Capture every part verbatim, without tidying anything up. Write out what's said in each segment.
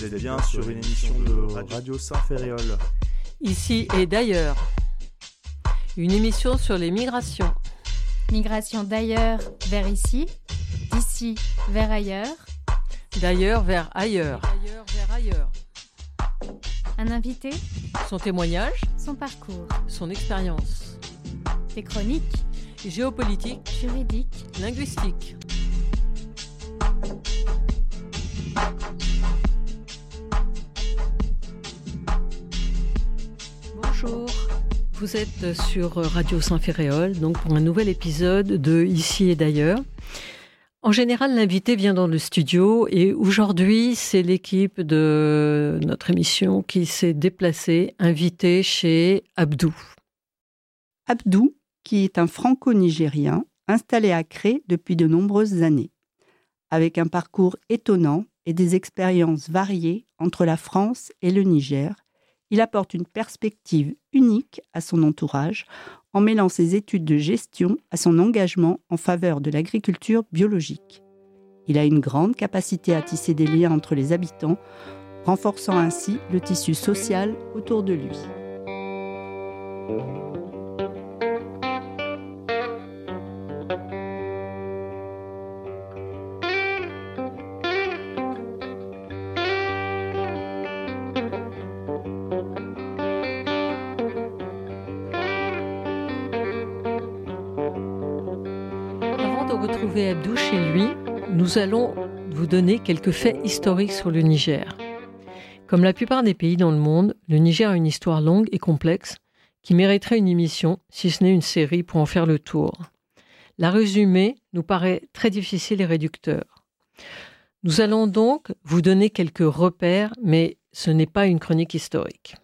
Vous êtes bien sur une émission de Radio Saint-Ferréol. Ici et d'ailleurs. Une émission sur les migrations. Migration d'ailleurs vers ici, d'ici vers ailleurs. D'ailleurs vers ailleurs. D'ailleurs vers ailleurs. Un invité, son témoignage, son parcours, son expérience. Des chroniques, géopolitiques, juridiques, linguistiques. Bonjour, vous êtes sur Radio Saint-Ferréol, donc pour un nouvel épisode de Ici et d'ailleurs. En général, l'invité vient dans le studio et aujourd'hui, c'est l'équipe de notre émission qui s'est déplacée, invitée chez Abdou. Abdou, qui est un franco-nigérien installé à Cré depuis de nombreuses années, avec un parcours étonnant et des expériences variées entre la France et le Niger. Il apporte une perspective unique à son entourage en mêlant ses études de gestion à son engagement en faveur de l'agriculture biologique. Il a une grande capacité à tisser des liens entre les habitants, renforçant ainsi le tissu social autour de lui. Retrouver Abdou chez lui, nous allons vous donner quelques faits historiques sur le Niger. Comme la plupart des pays dans le monde, le Niger a une histoire longue et complexe qui mériterait une émission, si ce n'est une série, pour en faire le tour. La résumer nous paraît très difficile et réducteur. Nous allons donc vous donner quelques repères, mais ce n'est pas une chronique historique.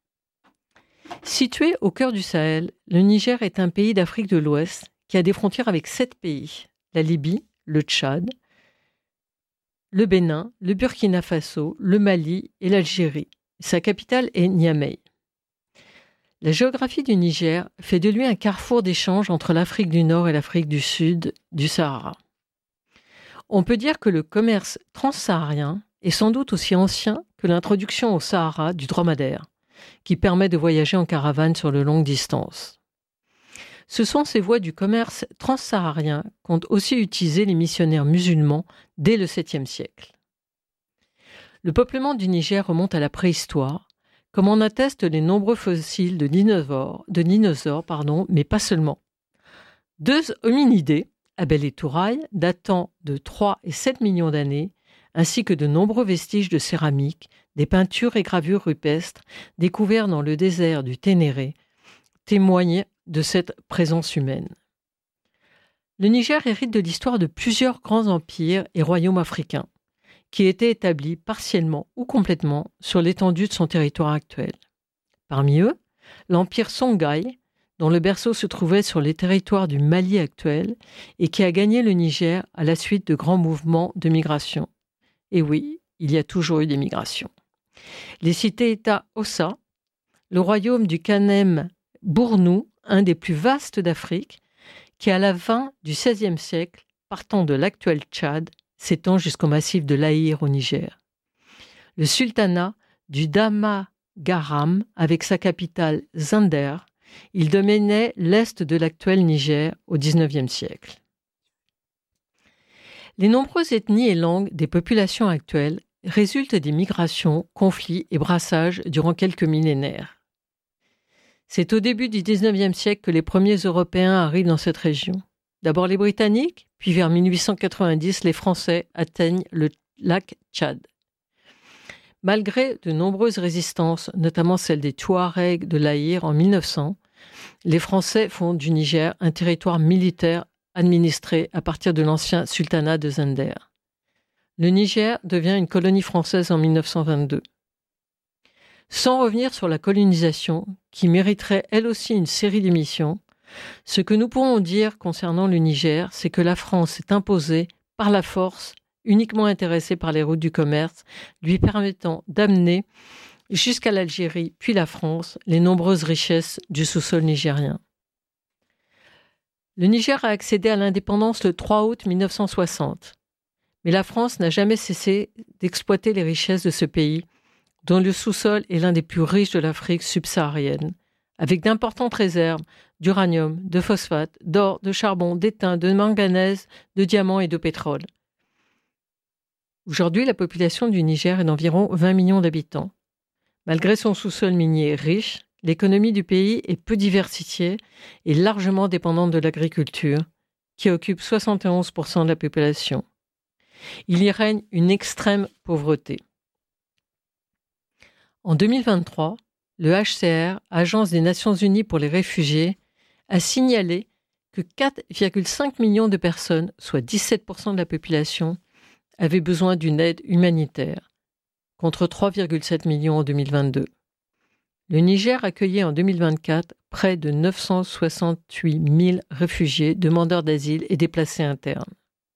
Situé au cœur du Sahel, le Niger est un pays d'Afrique de l'Ouest qui a des frontières avec sept pays. La Libye, le Tchad, le Bénin, le Burkina Faso, le Mali et l'Algérie. Sa capitale est Niamey. La géographie du Niger fait de lui un carrefour d'échange entre l'Afrique du Nord et l'Afrique du Sud du Sahara. On peut dire que le commerce transsaharien est sans doute aussi ancien que l'introduction au Sahara du dromadaire, qui permet de voyager en caravane sur de longues distances. Ce sont ces voies du commerce transsaharien qu'ont aussi utilisé les missionnaires musulmans dès le septième siècle. Le peuplement du Niger remonte à la préhistoire, comme en attestent les nombreux fossiles de dinosaures, de dinosaures pardon, mais pas seulement. Deux hominidés, Abel et Touraille, datant de trois et sept millions d'années, ainsi que de nombreux vestiges de céramique, des peintures et gravures rupestres découverts dans le désert du Ténéré, témoignent de cette présence humaine. Le Niger hérite de l'histoire de plusieurs grands empires et royaumes africains qui étaient établis partiellement ou complètement sur l'étendue de son territoire actuel. Parmi eux, l'empire Songhai, dont le berceau se trouvait sur les territoires du Mali actuel et qui a gagné le Niger à la suite de grands mouvements de migration. Et oui, il y a toujours eu des migrations. Les cités-États Ossa, le royaume du Kanem Bournou, un des plus vastes d'Afrique, qui à la fin du seizième siècle, partant de l'actuel Tchad, s'étend jusqu'au massif de l'Aïr au Niger. Le sultanat du Damagaram, avec sa capitale Zinder, il dominait l'est de l'actuel Niger au dix-neuvième siècle. Les nombreuses ethnies et langues des populations actuelles résultent des migrations, conflits et brassages durant quelques millénaires. C'est au début du dix-neuvième siècle que les premiers Européens arrivent dans cette région. D'abord les Britanniques, puis vers mille huit cent quatre-vingt-dix, les Français atteignent le lac Tchad. Malgré de nombreuses résistances, notamment celle des Touaregs de l'Aïr en mille neuf cents, les Français font du Niger un territoire militaire administré à partir de l'ancien sultanat de Zinder. Le Niger devient une colonie française en mille neuf cent vingt-deux. Sans revenir sur la colonisation, qui mériterait elle aussi une série d'émissions, ce que nous pourrons dire concernant le Niger, c'est que la France s'est imposée par la force, uniquement intéressée par les routes du commerce, lui permettant d'amener jusqu'à l'Algérie puis la France les nombreuses richesses du sous-sol nigérien. Le Niger a accédé à l'indépendance le trois août mille neuf cent soixante. Mais la France n'a jamais cessé d'exploiter les richesses de ce pays, dont le sous-sol est l'un des plus riches de l'Afrique subsaharienne, avec d'importantes réserves d'uranium, de phosphate, d'or, de charbon, d'étain, de manganèse, de diamants et de pétrole. Aujourd'hui, la population du Niger est d'environ vingt millions d'habitants. Malgré son sous-sol minier riche, l'économie du pays est peu diversifiée et largement dépendante de l'agriculture, qui occupe soixante et onze pour cent de la population. Il y règne une extrême pauvreté. En deux mille vingt-trois, le H C R, Agence des Nations Unies pour les réfugiés, a signalé que quatre virgule cinq millions de personnes, soit dix-sept pour cent de la population, avaient besoin d'une aide humanitaire, contre trois virgule sept millions en deux mille vingt-deux. Le Niger accueillait en deux mille vingt-quatre près de neuf cent soixante-huit mille réfugiés, demandeurs d'asile et déplacés internes.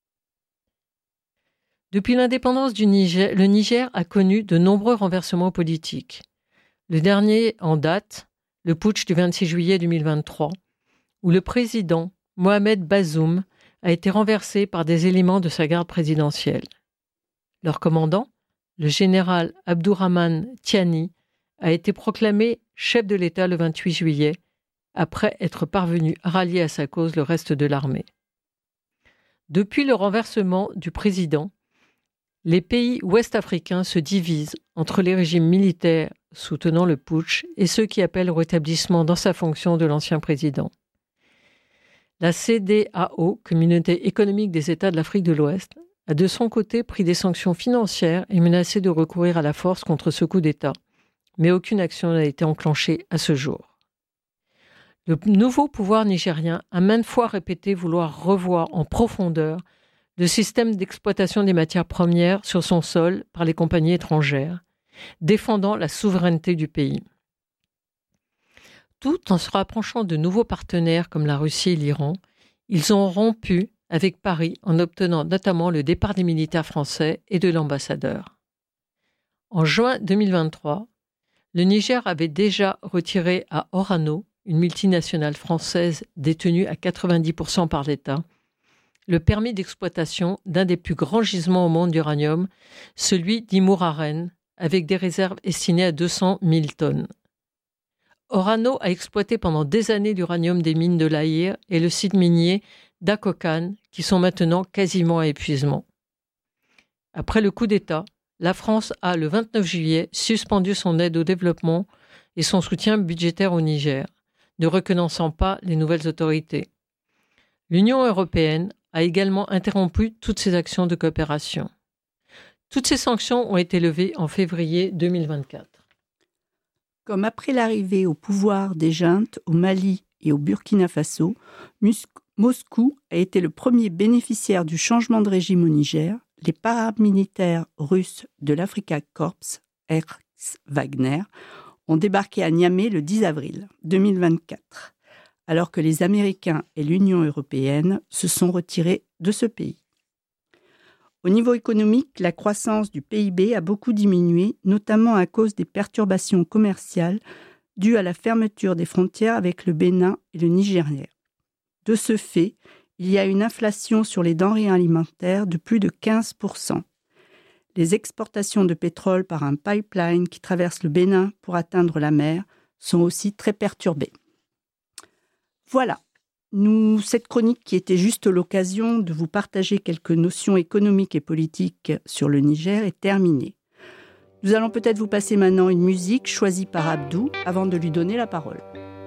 Depuis l'indépendance du Niger, le Niger a connu de nombreux renversements politiques. Le dernier en date, le putsch du vingt-six juillet deux mille vingt-trois, où le président Mohamed Bazoum a été renversé par des éléments de sa garde présidentielle. Leur commandant, le général Abdourahmane Tiani, a été proclamé chef de l'État le vingt-huit juillet, après être parvenu à rallier à sa cause le reste de l'armée. Depuis le renversement du président, les pays ouest-africains se divisent entre les régimes militaires soutenant le putsch et ceux qui appellent au rétablissement dans sa fonction de l'ancien président. La C D A O, Communauté économique des États de l'Afrique de l'Ouest, a de son côté pris des sanctions financières et menacé de recourir à la force contre ce coup d'État, mais aucune action n'a été enclenchée à ce jour. Le nouveau pouvoir nigérien a maintes fois répété vouloir revoir en profondeur le système d'exploitation des matières premières sur son sol par les compagnies étrangères, défendant la souveraineté du pays. Tout en se rapprochant de nouveaux partenaires comme la Russie et l'Iran, ils ont rompu avec Paris en obtenant notamment le départ des militaires français et de l'ambassadeur. En juin deux mille vingt-trois, le Niger avait déjà retiré à Orano, une multinationale française détenue à quatre-vingt-dix pour cent par l'État, le permis d'exploitation d'un des plus grands gisements au monde d'uranium, celui d'Imouraren, avec des réserves estimées à deux cent mille tonnes. Orano a exploité pendant des années l'uranium des mines de l'Aïr et le site minier d'Akokan, qui sont maintenant quasiment à épuisement. Après le coup d'État, la France a, le vingt-neuf juillet, suspendu son aide au développement et son soutien budgétaire au Niger, ne reconnaissant pas les nouvelles autorités. L'Union européenne a également interrompu toutes ses actions de coopération. Toutes ces sanctions ont été levées en février deux mille vingt-quatre. Comme après l'arrivée au pouvoir des juntes au Mali et au Burkina Faso, Mus- Moscou a été le premier bénéficiaire du changement de régime au Niger. Les paramilitaires russes de l'Africa Corps, ex-Wagner, ont débarqué à Niamey le dix avril deux mille vingt-quatre, alors que les Américains et l'Union européenne se sont retirés de ce pays. Au niveau économique, la croissance du P I B a beaucoup diminué, notamment à cause des perturbations commerciales dues à la fermeture des frontières avec le Bénin et le Nigeria. De ce fait, il y a une inflation sur les denrées alimentaires de plus de quinze pour cent. Les exportations de pétrole par un pipeline qui traverse le Bénin pour atteindre la mer sont aussi très perturbées. Voilà, nous, cette chronique qui était juste l'occasion de vous partager quelques notions économiques et politiques sur le Niger est terminée. Nous allons peut-être vous passer maintenant une musique choisie par Abdou avant de lui donner la parole.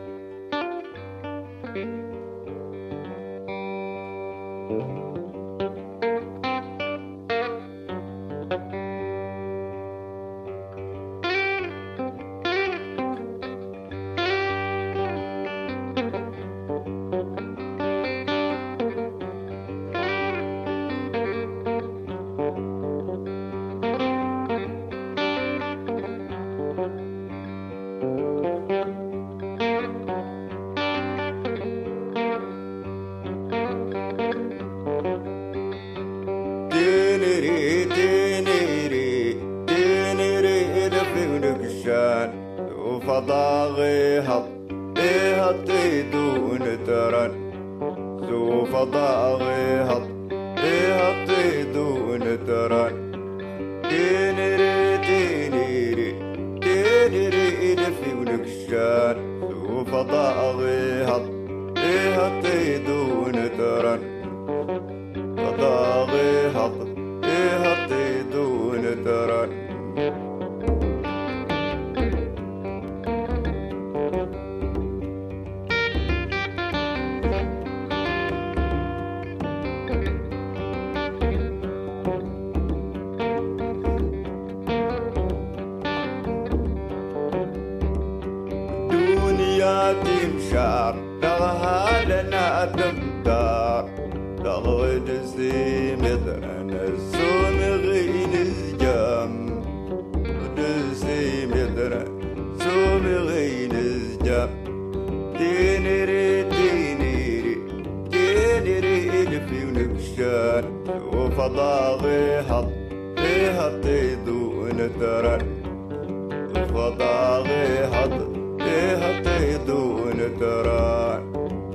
فضاغي هط إيه هطي دون ترن سو فضاغي هط إيه هطي دون تران تينيري تينيري تينيري دفي ونكشان سوف ضاغي هط إيه هطيدون تران ضاغي هط إيه هطيدون تران تمشار دغها لنا تمدار دغ دزي مدرن الزوم غين الزجام دزي مدرن زوم غين الزجام تينيري تينيري تينيري لفي ونكشان وفضاغي حط فيها طيدون ترن وفضاغي حط فيها طيدون تران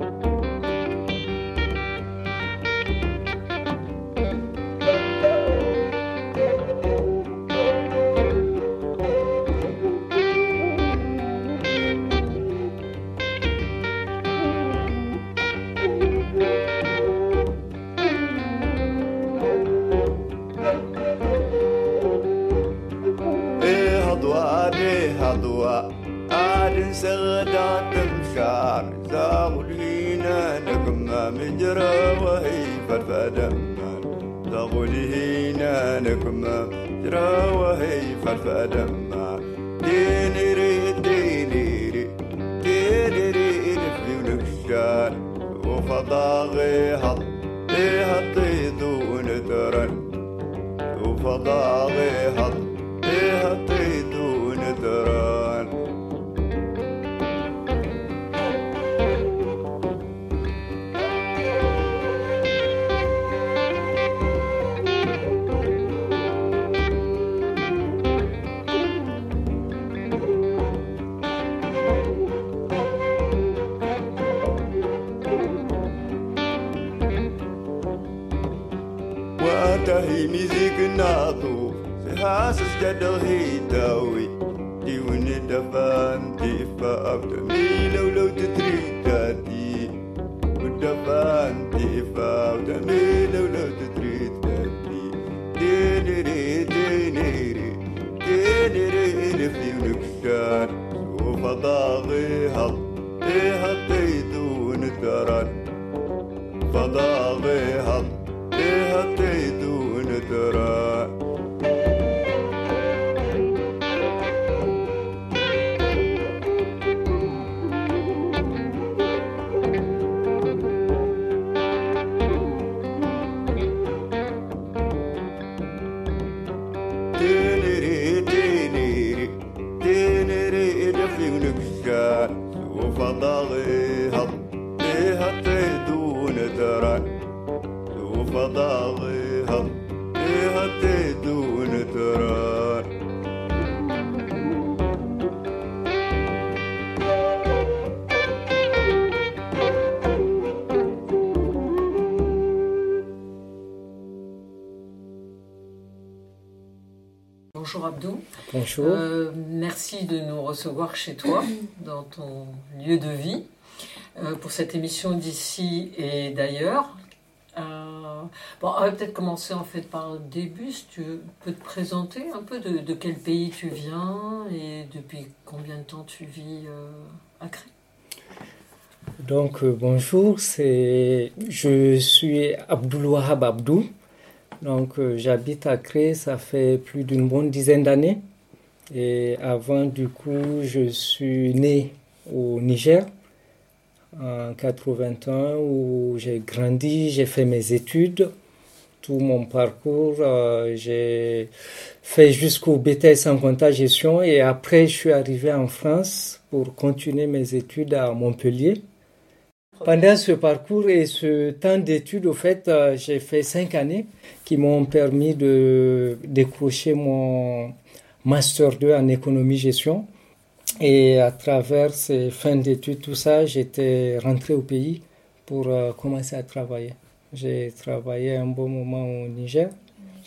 ايه هضوى ايه هضوى عاد سغدا تمشار زاغلينا نكما مجرى وهي فرفدمان زاغلينا نكما مجرى وهي فرفدمان تينيري تينيري تينيري نفي ونكشان وفضاغي هط فيها طيدون ترن وفضاغي هط فيها طيدون ترن واتهي ميزيك ناطو سهاسس جدل هي داوي ديوني دفان تيفا أبدمي لو لو تدري تاتي ودفان تيفا أبدمي لو لو تدري تاتي دينيري دينيري دينيري لفي ونكشان وفضاغي هط فيها طيدون تران فضاغي هط فيها طيدون تران تينيري تينيري تينيري دفي ونكشان وفضاغي هط فيها طيدون تران وفضاغي هط فيها طيدون تران Bonjour Abdou. Bonjour. Euh, merci de nous recevoir chez toi, dans ton lieu de vie, euh, pour cette émission d'ici et d'ailleurs. Euh, bon, on va peut-être commencer en fait par le début. Si tu peux te présenter un peu de, de quel pays tu viens et depuis combien de temps tu vis euh, à Cré. Donc euh, bonjour, c'est je suis Abdoul Wahab Abdou. Donc euh, j'habite à Cré, ça fait plus d'une bonne dizaine d'années. Et avant du coup, je suis né au Niger en quatre-vingt-un où j'ai grandi, j'ai fait mes études, tout mon parcours, euh, j'ai fait jusqu'au B T S en compta gestion et après je suis arrivé en France pour continuer mes études à Montpellier. Pendant ce parcours et ce temps d'études, au fait, euh, j'ai fait cinq années qui m'ont permis de décrocher mon Master deux en économie-gestion. Et à travers ces fins d'études, tout ça, j'étais rentré au pays pour euh, commencer à travailler. J'ai travaillé un bon moment au Niger.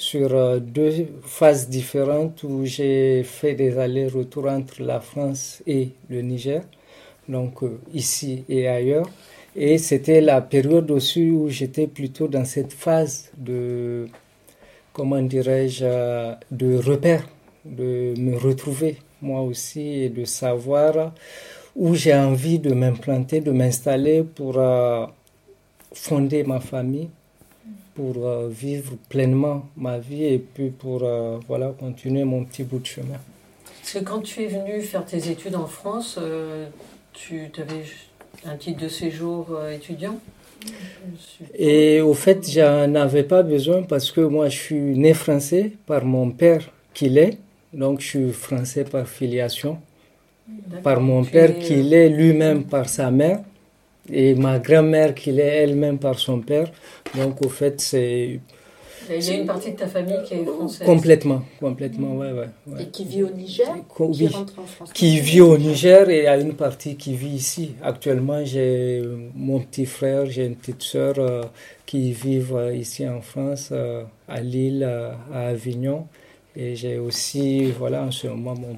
sur euh, deux phases différentes où j'ai fait des allers-retours entre la France et le Niger, donc euh, ici et ailleurs. Et c'était la période aussi où j'étais plutôt dans cette phase de, comment dirais-je, euh, de repère, de me retrouver moi aussi et de savoir où j'ai envie de m'implanter, de m'installer pour euh, fonder ma famille, pour euh, vivre pleinement ma vie et puis pour euh, voilà, continuer mon petit bout de chemin. Parce que quand tu es venu faire tes études en France, euh, tu avais un titre de séjour euh, étudiant? Et au fait, j'en avais pas besoin parce que moi, je suis né français par mon père qui l'est. Donc, je suis français par filiation. D'accord. Par mon Puis, père qui l'est lui-même par sa mère. Et ma grand-mère qui l'est elle-même par son père. Donc, au fait, c'est... Il y a une partie de ta famille qui est française. Complètement, complètement, ouais, ouais, ouais. Et qui vit au Niger, oui, qui rentre en France. Qui vit au Niger et il y a une partie qui vit ici. Actuellement, j'ai mon petit frère, j'ai une petite sœur euh, qui vivent euh, ici en France, euh, à Lille, euh, à Avignon. Et j'ai aussi, voilà, en ce moment, mon...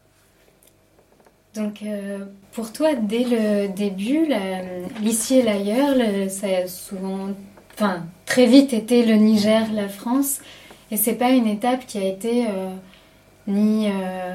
Donc, euh, pour toi, dès le début, la, l'ici et l'ailleurs, le, ça a souvent... Enfin, très vite été le Niger, la France, et c'est pas une étape qui a été euh, ni euh,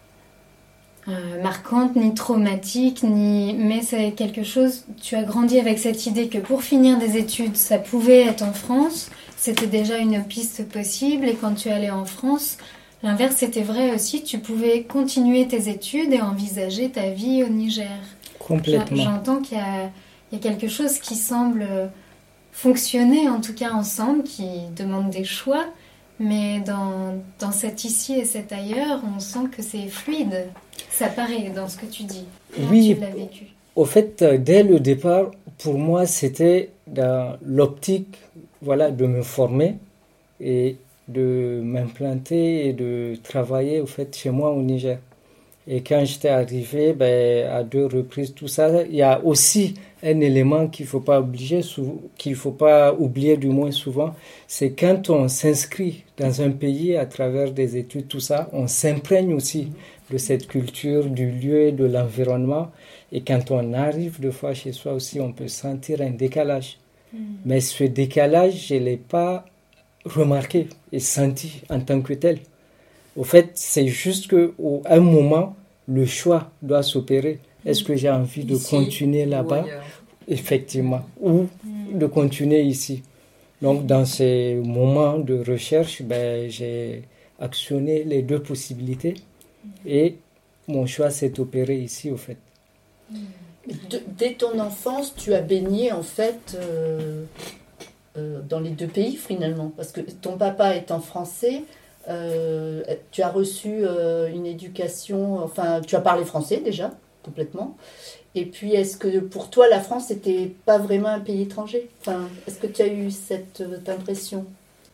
euh, marquante, ni traumatique, ni mais c'est quelque chose. Tu as grandi avec cette idée que pour finir des études, ça pouvait être en France. C'était déjà une piste possible, et quand tu allais en France, l'inverse était vrai aussi. Tu pouvais continuer tes études et envisager ta vie au Niger. Complètement. J'entends qu'il y a, il y a quelque chose qui semble fonctionner en tout cas ensemble, qui demande des choix, mais dans, dans cet ici et cet ailleurs, on sent que c'est fluide. Ça paraît dans ce que tu dis. Comment oui, tu l'as vécu? Au fait, dès le départ, pour moi, c'était dans l'optique, voilà, de me former et de m'implanter et de travailler au fait chez moi au Niger. Et quand j'étais arrivé, ben, à deux reprises, tout ça, il y a aussi un élément qu'il ne faut pas oublier, qu'il faut pas oublier du moins souvent, c'est quand on s'inscrit dans un pays à travers des études, tout ça, on s'imprègne aussi de cette culture, du lieu, de l'environnement. Et quand on arrive deux fois chez soi aussi, on peut sentir un décalage. Mmh. Mais ce décalage, je ne l'ai pas remarqué et senti en tant que tel. Au fait, c'est juste qu'à un moment, le choix doit s'opérer. Est-ce que j'ai envie de ici, continuer là-bas? Effectivement. Ou mmh. de continuer ici. Donc, dans ces moments de recherche, ben, j'ai actionné les deux possibilités et mon choix s'est opéré ici, au fait. De, dès ton enfance, tu as baigné, en fait, euh, euh, dans les deux pays, finalement. Parce que ton papa étant français... Euh, tu as reçu euh, une éducation, enfin, tu as parlé français déjà, complètement. Et puis, est-ce que pour toi, la France n'était pas vraiment un pays étranger? Enfin, est-ce que tu as eu cette euh, impression?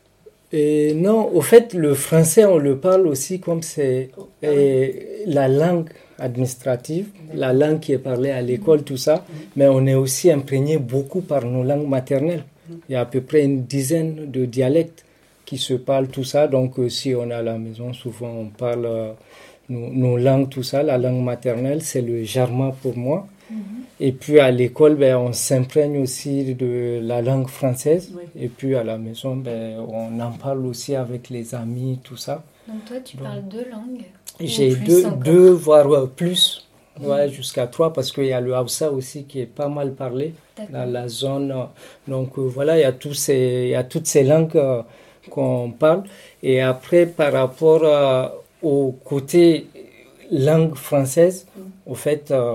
Et non, au fait, le français, on le parle aussi comme c'est oh, ah oui. la langue administrative, D'accord. la langue qui est parlée à l'école, mmh. tout ça. Mmh. Mais on est aussi imprégné beaucoup par nos langues maternelles. Mmh. Il y a à peu près une dizaine de dialectes qui se parlent, tout ça. Donc, euh, si on est à la maison, souvent on parle euh, nos, nos langues, tout ça. La langue maternelle, c'est le jarma pour moi. Mm-hmm. Et puis à l'école, ben, on s'imprègne aussi de la langue française. Oui. Et puis à la maison, ben, on en parle aussi avec les amis, tout ça. Donc toi, tu Donc, parles deux langues? J'ai deux, deux, voire plus. Ouais, mmh. jusqu'à trois, parce qu'il y a le Hausa aussi qui est pas mal parlé D'accord. dans la zone. Donc euh, voilà, il y a, tous ces, il y a toutes ces langues euh, qu'on parle. Et après, par rapport euh, au côté langue française, mm. au fait, euh,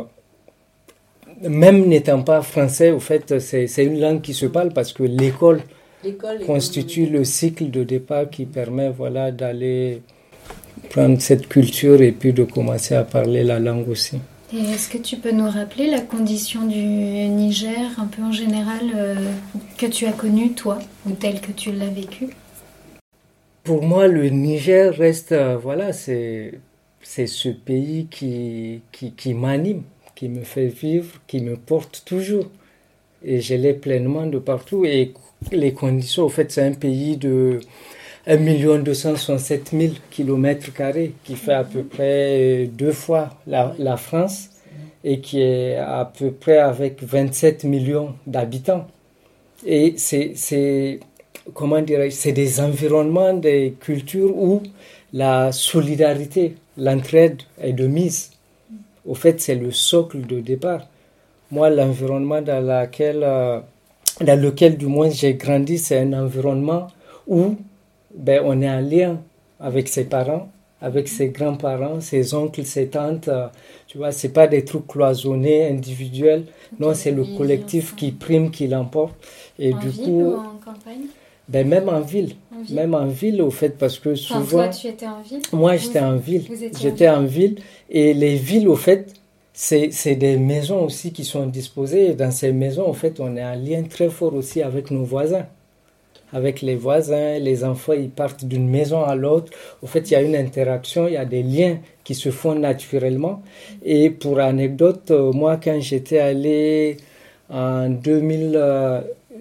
même n'étant pas français, au fait, c'est, c'est une langue qui se parle parce que l'école, l'école constitue le cycle de départ qui permet, voilà, d'aller prendre cette culture et puis de commencer à parler la langue aussi. Et est-ce que tu peux nous rappeler la condition du Niger, un peu en général, euh, que tu as connue, toi, ou telle que tu l'as vécue? Pour moi, le Niger reste, euh, voilà, c'est, c'est ce pays qui, qui, qui m'anime, qui me fait vivre, qui me porte toujours. Et je l'ai pleinement de partout. Et les conditions, en fait, c'est un pays de, un million deux cent soixante-sept mille kilomètres carrés, qui fait à peu près deux fois la, la France et qui est à peu près avec vingt-sept millions d'habitants. Et c'est, c'est, comment dirais-je, c'est des environnements, des cultures où la solidarité, l'entraide est de mise. Au fait, c'est le socle de départ. Moi, l'environnement dans, laquelle, euh, dans lequel, du moins, j'ai grandi, c'est un environnement où ben, on est en lien avec ses parents, avec ses grands-parents, ses oncles, ses tantes. Euh, tu vois, c'est pas des trucs cloisonnés, individuels. Non, c'est le collectif qui prime, qui l'emporte. Et en du ville coup, ou en campagne? Ben même en ville. En ville. Même en ville, au fait, parce que souvent... Enfin, toi, tu étais en ville? Moi, Vous- j'étais en ville. vous étiez J'étais en en ville. Et les villes, au fait, c'est, c'est des maisons aussi qui sont disposées. Et dans ces maisons, au fait, on est en lien très fort aussi avec nos voisins. Avec les voisins, les enfants, ils partent d'une maison à l'autre. Au fait, il y a une interaction, il y a des liens qui se font naturellement. Et pour anecdote, euh, moi, quand j'étais allé en deux mille... euh,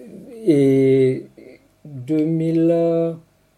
et deux mille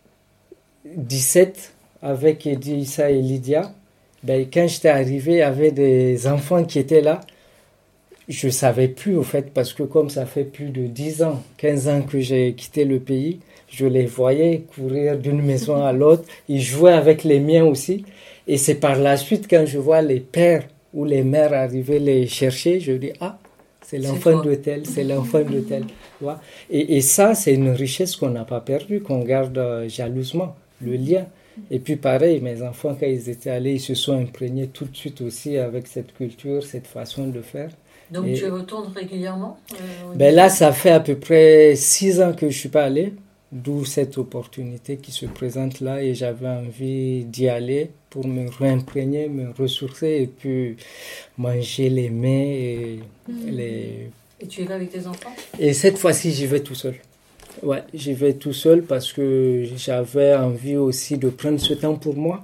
dix-sept avec Edissa et Lydia, ben, quand j'étais arrivé, il y avait des enfants qui étaient là. Je ne savais plus, au fait, parce que comme ça fait plus de dix ans, quinze ans que j'ai quitté le pays, je les voyais courir d'une maison à l'autre. Ils jouaient avec les miens aussi. Et c'est par la suite, quand je vois les pères ou les mères arriver les chercher, je dis, ah, c'est l'enfant de tel, c'est l'enfant de tel. Tu vois. Et, et ça, c'est une richesse qu'on n'a pas perdue, qu'on garde euh, jalousement, le lien. Et puis pareil, mes enfants, quand ils étaient allés, ils se sont imprégnés tout de suite aussi avec cette culture, cette façon de faire. Donc Et- tu retournes régulièrement euh, au Ben là, Niger? ça fait à peu près six ans que je suis pas allé, d'où cette opportunité qui se présente là et j'avais envie d'y aller pour me réimprégner, me ressourcer et puis manger les mets et les... Et tu y vas avec tes enfants? Et cette fois-ci, j'y vais tout seul. Ouais, j'y vais tout seul parce que j'avais envie aussi de prendre ce temps pour moi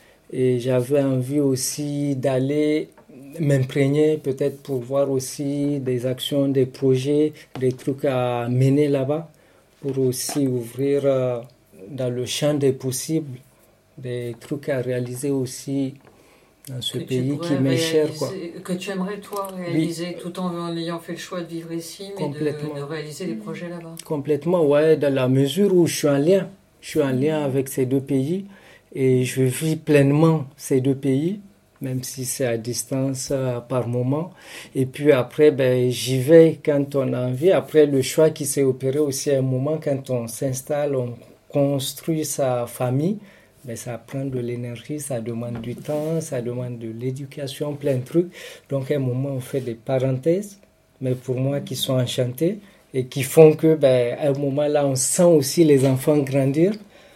et j'avais envie aussi d'aller m'imprégner peut-être pour voir aussi des actions, des projets, des trucs à mener là-bas pour aussi ouvrir euh, dans le champ des possibles des trucs à réaliser aussi dans ce Que tu pays pourrais qui m'est cher, quoi. réaliser- Que tu aimerais toi réaliser tout en, en ayant fait le choix de vivre ici, mais Complètement. de, de réaliser des projets là-bas. Complètement, ouais, dans la mesure où je suis en lien. Je suis en lien avec ces deux pays et je vis pleinement ces deux pays, même si c'est à distance euh, par moment. Et puis après, ben, j'y vais quand on a envie. Après, le choix qui s'est opéré aussi à un moment, quand on s'installe, on construit sa famille, ben, ça prend de l'énergie, ça demande du temps, ça demande de l'éducation, plein de trucs. Donc à un moment, on fait des parenthèses, mais pour moi qui sont enchantés et qui font que, ben, à un moment là, on sent aussi les enfants grandir.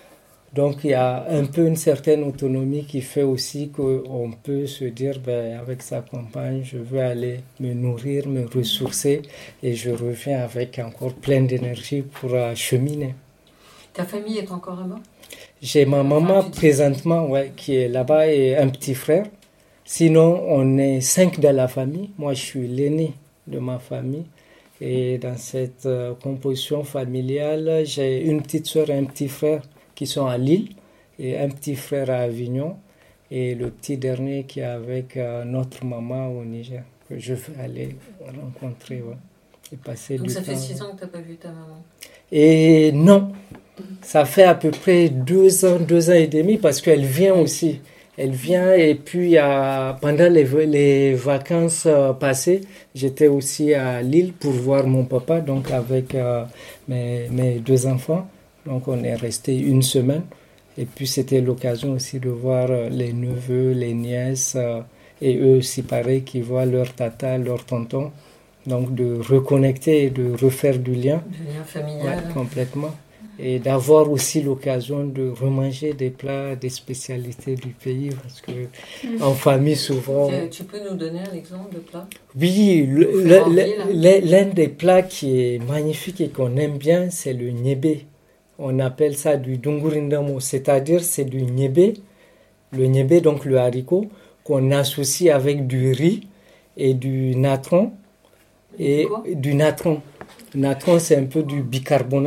Donc il y a un peu une certaine autonomie qui fait aussi qu'on peut se dire, ben, avec sa compagne, je veux aller me nourrir, me ressourcer et je reviens avec encore plein d'énergie pour euh, cheminer. Ta famille est encore là-bas? J'ai ma Enfin, maman tu dis- présentement, ouais, qui est là-bas et un petit frère. Sinon, on est cinq dans la famille. Moi, je suis l'aîné de ma famille. Et dans cette euh, composition familiale, j'ai une petite soeur et un petit frère qui sont à Lille et un petit frère à Avignon et le petit dernier qui est avec euh, notre maman au Niger, que je vais aller rencontrer, ouais, et passer Donc du ça temps. fait six ans que tu n'as pas vu ta maman. Et non, ça fait à peu près deux ans, deux ans et demi parce qu'elle vient aussi. Elle vient et puis il y a, pendant les, les vacances euh, passées, j'étais aussi à Lille pour voir mon papa, donc avec euh, mes, mes deux enfants. Donc on est resté une semaine et puis c'était l'occasion aussi de voir euh, les neveux, les nièces euh, et eux aussi pareil qui voient leur tata, leur tonton. Donc de reconnecter et de refaire du lien. Du lien Ouais, familial. complètement. Et d'avoir aussi l'occasion de remanger des plats, des spécialités du pays, parce que en famille souvent... Tu, tu peux nous donner un exemple de plat? Oui, le- Vous le- faites envie, là. le- l'un des plats qui est magnifique et qu'on aime bien, c'est le niébé. On appelle ça du dungurindamo, c'est-à-dire c'est du niébé, le niébé, donc le haricot, qu'on associe avec du riz et du natron. Et Quoi? du natron. Natron, c'est un peu du bicarbonate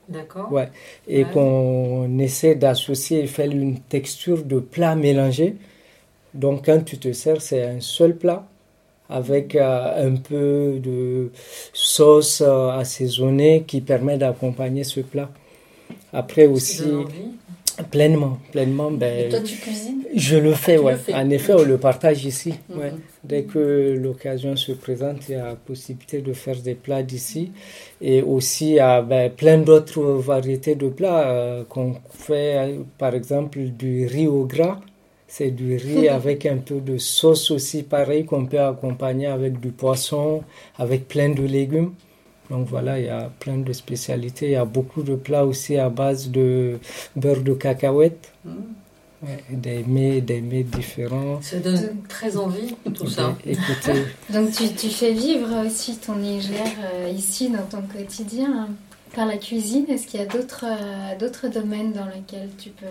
D'accord. Ouais. Et Ouais. qu'on essaie d'associer et faire une texture de plat mélangé. Donc quand tu te sers, c'est un seul plat avec euh, un peu de sauce euh, assaisonnée qui permet d'accompagner ce plat. Après aussi, pleinement, pleinement, Et ben, toi, tu cuisines? je le fais, Tu ouais. le fais. En effet, on le partage ici. Mhm. Ouais. Dès que l'occasion se présente, il y a la possibilité de faire des plats d'ici. Et aussi, il y a ben, plein d'autres variétés de plats euh, qu'on fait, euh, par exemple, du riz au gras. C'est du riz avec un peu de sauce aussi, pareil, qu'on peut accompagner avec du poisson, avec plein de légumes. Donc voilà, il y a plein de spécialités. Il y a beaucoup de plats aussi à base de beurre de cacahuète. Mmh. Ouais, des mets, des mets différents. Ça donne très envie, tout ça. Ben, écoutez, Donc tu, tu fais vivre aussi ton Niger euh, ici dans ton quotidien hein, par la cuisine. Est-ce qu'il y a d'autres euh, d'autres domaines dans lesquels tu peux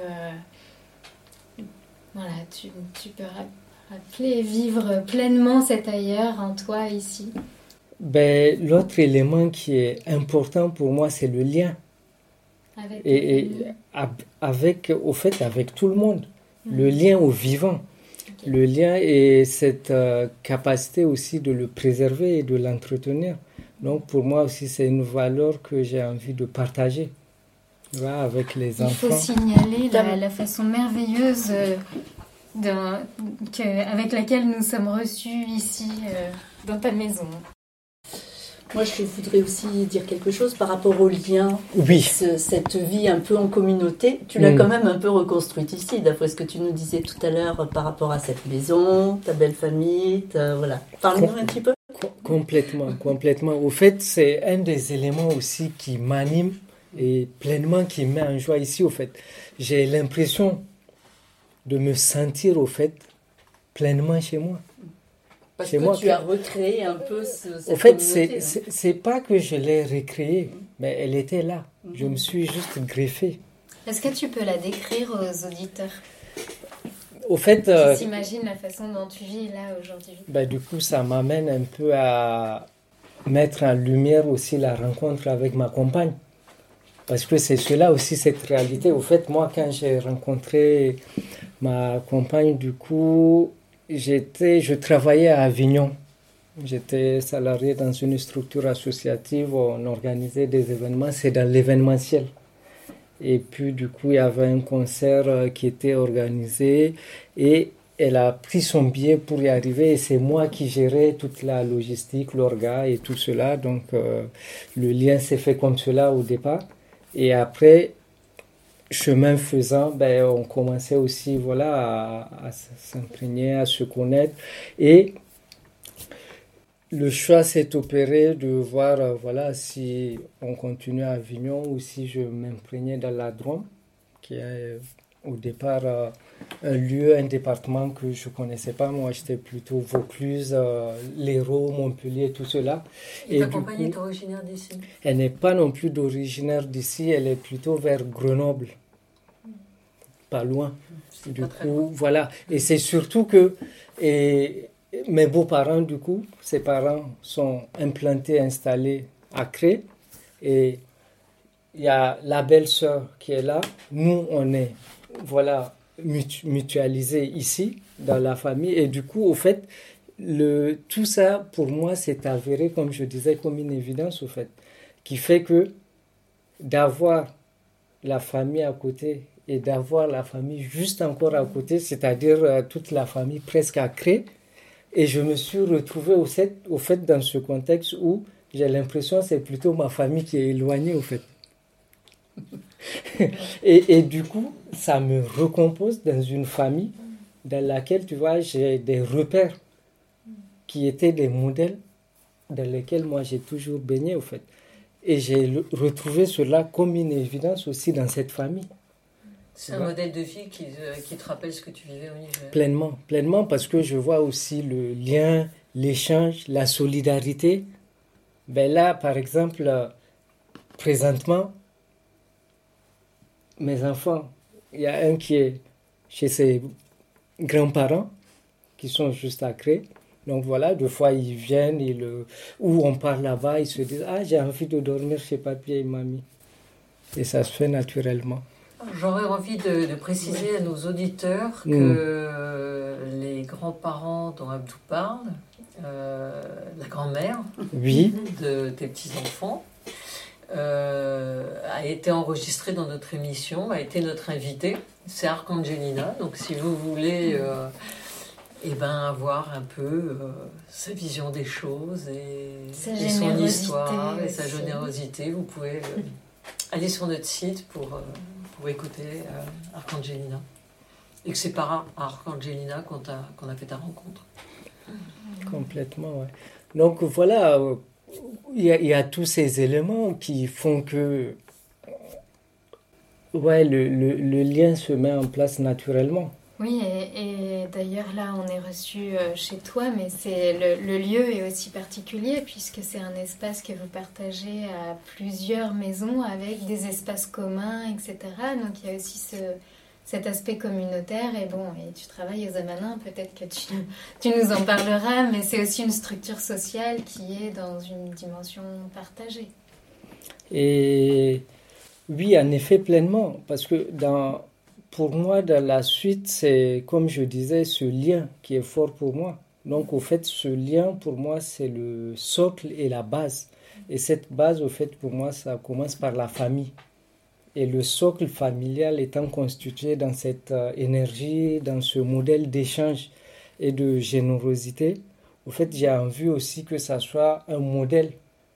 euh, voilà tu, tu peux rappeler vivre pleinement cet ailleurs en toi ici? ben, l'autre élément qui est important pour moi, c'est le lien. Avec Et, et ab- avec, au fait, avec tout le monde. Mm. Le lien au vivant. Okay. Le lien et cette euh, capacité aussi de le préserver et de l'entretenir. Donc pour moi aussi, c'est une valeur que j'ai envie de partager. Voilà, avec les Il enfants. Il faut signaler la, la façon merveilleuse euh, d'un, que, avec laquelle nous sommes reçus ici euh, dans ta maison. Moi, je voudrais aussi dire quelque chose par rapport au lien. Oui. Ce, cette vie un peu en communauté, tu l'as mmh. quand même un peu reconstruite ici, d'après ce que tu nous disais tout à l'heure par rapport à cette maison, ta belle famille, ta, voilà. Parle-nous Com- un petit peu. Com- complètement, complètement. Au fait, c'est un des éléments aussi qui m'anime et pleinement qui me met en joie ici, au fait. J'ai l'impression de me sentir, au fait, pleinement chez moi. Parce c'est que moi tu que... as recréé un peu ce, cette Au fait, communauté. c'est, c'est, c'est pas que je l'ai recréée, mais elle était là. Mm-hmm. Je me suis juste greffé. Est-ce que tu peux la décrire aux auditeurs? Au fait... Qui euh, s'imaginent la façon dont tu vis là aujourd'hui. Ben, du coup, ça m'amène un peu à mettre en lumière aussi la rencontre avec ma compagne. Parce que c'est cela aussi, cette réalité. Au fait, moi, quand j'ai rencontré ma compagne, du coup... J'étais, je travaillais à Avignon. J'étais salarié dans une structure associative où on organisait des événements. C'est dans l'événementiel. Et puis, du coup, il y avait un concert qui était organisé et elle a pris son billet pour y arriver. Et c'est moi qui gérais toute la logistique, l'orga et tout cela. Donc, euh, le lien s'est fait comme cela au départ. Et après... chemin faisant, ben, on commençait aussi voilà, à, à s'imprégner, à se connaître. Et le choix s'est opéré de voir euh, voilà, si on continue à Avignon ou si je m'imprégnais dans la Drôme, qui est euh, au départ euh, un lieu, un département que je ne connaissais pas. Moi, j'étais plutôt Vaucluse, euh, l'Hérault, Montpellier, tout cela. Et, et ta compagne est originaire d'ici? Elle n'est pas non plus d'originaire d'ici, elle est plutôt vers Grenoble. Pas loin. C'est du pas coup, loin. Voilà. Et c'est surtout que et, mes beaux-parents, du coup, ses parents sont implantés, installés à Cré. Et il y a la belle-sœur qui est là. Nous, on est, voilà, mutualisés ici, dans la famille. Et du coup, au fait, le, tout ça, pour moi, c'est avéré, comme je disais, comme une évidence, au fait, qui fait que d'avoir la famille à côté et d'avoir la famille juste encore à côté, c'est-à-dire euh, toute la famille presque à Cré. Et je me suis retrouvé au fait, au fait dans ce contexte où j'ai l'impression que c'est plutôt ma famille qui est éloignée au fait. et, et du coup, ça me recompose dans une famille dans laquelle, tu vois, j'ai des repères qui étaient des modèles dans lesquels moi j'ai toujours baigné au fait. Et j'ai le, retrouvé cela comme une évidence aussi dans cette famille. C'est un modèle de vie qui, euh, qui te rappelle ce que tu vivais au Niger. Pleinement, pleinement, parce que je vois aussi le lien, l'échange, la solidarité. Ben là, par exemple, euh, présentement, mes enfants, il y a un qui est chez ses grands-parents, qui sont juste à Cré. Donc voilà, deux fois ils viennent, ils, ou on part là-bas, ils se disent « Ah, j'ai envie de dormir chez papi et mamie ». Et ça se fait naturellement. J'aurais envie de, de préciser à nos auditeurs que mmh. les grands-parents dont Abdou parle, euh, la grand-mère oui. de tes petits-enfants, euh, a été enregistrée dans notre émission, a été notre invitée. C'est Archangelina. Donc si vous voulez euh, eh ben, avoir un peu euh, sa vision des choses et, et son histoire et sa générosité, vous pouvez euh, aller sur notre site pour... Euh, pour écouter euh, Archangelina. Et que c'est par Archangelina qu'on, qu'on a fait ta rencontre. Complètement, ouais. Donc voilà, il euh, y, y a tous ces éléments qui font que ouais, le, le, le lien se met en place naturellement. Oui, et, et d'ailleurs là, on est reçu chez toi, mais c'est le, le lieu est aussi particulier puisque c'est un espace que vous partagez à plusieurs maisons avec des espaces communs, et cetera. Donc il y a aussi ce, cet aspect communautaire. Et bon, et tu travailles aux Amanins, peut-être que tu, tu nous en parleras, mais c'est aussi une structure sociale qui est dans une dimension partagée. Et oui, en effet, pleinement, parce que dans... Pour moi, dans la suite, c'est, comme je disais, ce lien qui est fort pour moi. Donc, au fait, ce lien, pour moi, c'est le socle et la base. Et cette base, au fait, pour moi, ça commence par la famille. Et le socle familial étant constitué dans cette euh, énergie, dans ce modèle d'échange et de générosité, au fait, j'ai envie aussi que ça soit un modèle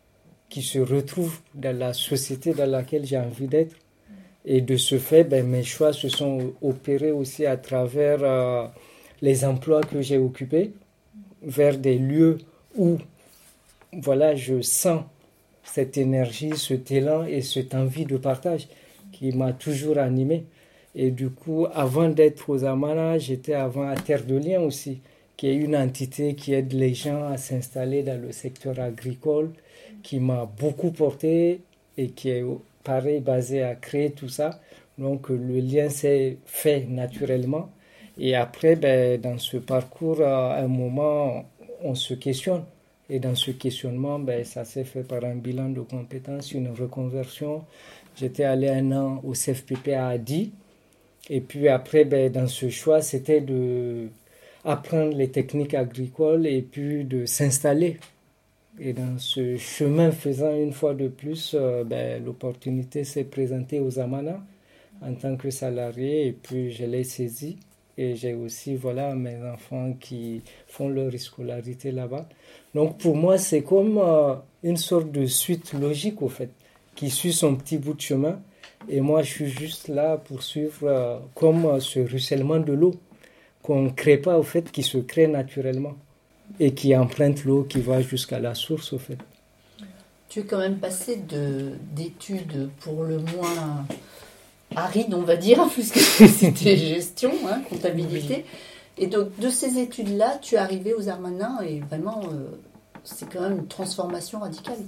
qui se retrouve dans la société dans laquelle j'ai envie d'être. Et de ce fait, ben, mes choix se sont opérés aussi à travers euh, les emplois que j'ai occupés, vers des lieux où voilà, je sens cette énergie, cet élan et cette envie de partage qui m'a toujours animé. Et du coup, avant d'être aux Amanins, j'étais avant à Terre de Liens aussi, qui est une entité qui aide les gens à s'installer dans le secteur agricole, qui m'a beaucoup porté et qui est pareil, basé à créer tout ça. Donc, le lien s'est fait naturellement. Et après, ben, dans ce parcours, à un moment, on se questionne. Et dans ce questionnement, ben, ça s'est fait par un bilan de compétences, une reconversion. J'étais allé un an au C F P P à Adi. Et puis après, ben, dans ce choix, c'était d'apprendre les techniques agricoles et puis de s'installer. Et dans ce chemin faisant, une fois de plus, euh, ben, l'opportunité s'est présentée aux Amanins en tant que salarié et puis je l'ai saisi. Et j'ai aussi voilà, mes enfants qui font leur scolarité là-bas. Donc pour moi, c'est comme euh, une sorte de suite logique au fait, qui suit son petit bout de chemin. Et moi, je suis juste là pour suivre euh, comme euh, ce ruissellement de l'eau qu'on ne crée pas au fait, qui se crée naturellement. Et qui emprunte l'eau qui va jusqu'à la source, au fait. Tu es quand même passé de, d'études pour le moins arides, on va dire, puisque c'était gestion, hein, comptabilité. Et donc, de ces études-là, tu es arrivé aux Amanins et vraiment, euh, c'est quand même une transformation radicale.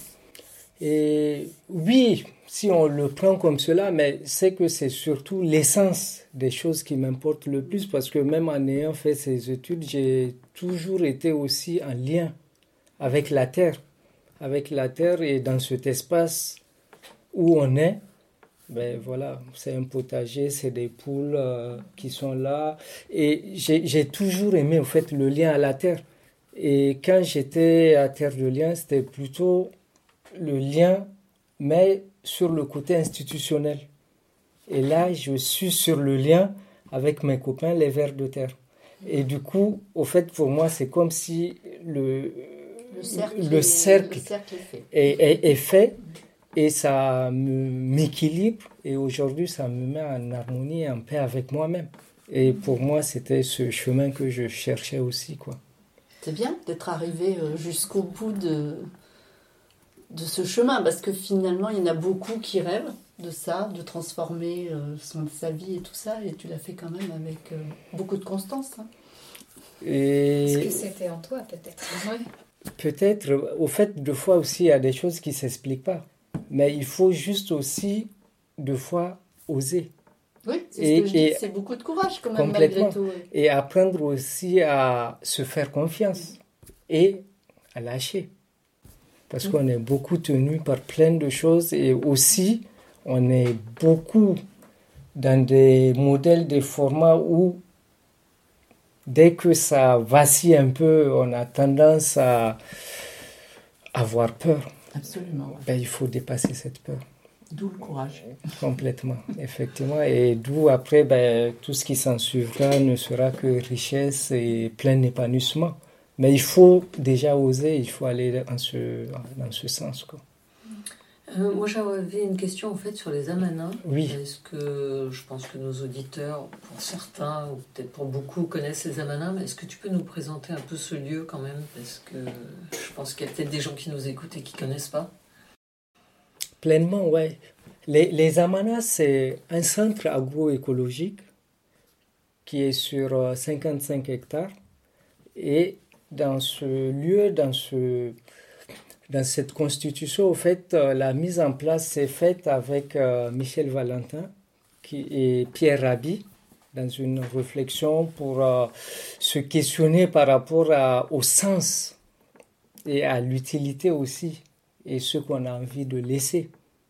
Et oui, si on le prend comme cela, mais c'est que c'est surtout l'essence des choses qui m'importent le plus, parce que même en ayant fait ces études, j'ai toujours été aussi en lien avec la terre, avec la terre et dans cet espace où on est, ben voilà, c'est un potager, c'est des poules euh, qui sont là, et j'ai, j'ai toujours aimé en fait le lien à la terre. Et quand j'étais à Terre de Liens, c'était plutôt le lien, mais sur le côté institutionnel. Et là, je suis sur le lien avec mes copains, les vers de terre. Et du coup, au fait, pour moi, c'est comme si le, le cercle, le est, cercle, le cercle est, fait. Est, est, est fait et ça me, m'équilibre. Et aujourd'hui, ça me met en harmonie et en paix avec moi-même. Et pour moi, c'était ce chemin que je cherchais aussi, quoi. C'est bien d'être arrivé jusqu'au bout de... de ce chemin, parce que finalement, il y en a beaucoup qui rêvent de ça, de transformer euh, son, sa vie et tout ça, et tu l'as fait quand même avec euh, beaucoup de constance. Hein. Et... Parce que c'était en toi, peut-être. Ouais. Peut-être, au fait, deux fois aussi, il y a des choses qui ne s'expliquent pas. Mais il faut juste aussi, deux fois, oser. Oui, c'est et, ce que je dis, c'est beaucoup de courage quand même, malgré tout. Oui. Et apprendre aussi à se faire confiance et à lâcher. Parce qu'on est beaucoup tenu par plein de choses et aussi on est beaucoup dans des modèles, des formats où dès que ça vacille un peu, on a tendance à avoir peur. Absolument. Ouais. Ben, il faut dépasser cette peur. D'où le courage. Complètement, effectivement. Et d'où après, ben, tout ce qui s'en suivra ne sera que richesse et plein épanouissement. Mais il faut déjà oser, il faut aller dans ce, dans ce sens, quoi. Euh, moi, j'avais une question en fait sur les amanas. Oui. Est-ce que je pense que nos auditeurs, pour certains ou peut-être pour beaucoup, connaissent les amanas, mais est-ce que tu peux nous présenter un peu ce lieu quand même? Parce que je pense qu'il y a peut-être des gens qui nous écoutent et qui ne connaissent pas. Pleinement, oui. Les, les amanas, c'est un centre agroécologique qui est sur cinquante-cinq hectares. Et dans ce lieu, dans ce... Dans cette constitution, au fait, euh, la mise en place s'est faite avec euh, Michel Valentin qui, et Pierre Rabhi dans une réflexion pour euh, se questionner par rapport à, au sens et à l'utilité aussi et ce qu'on a envie de laisser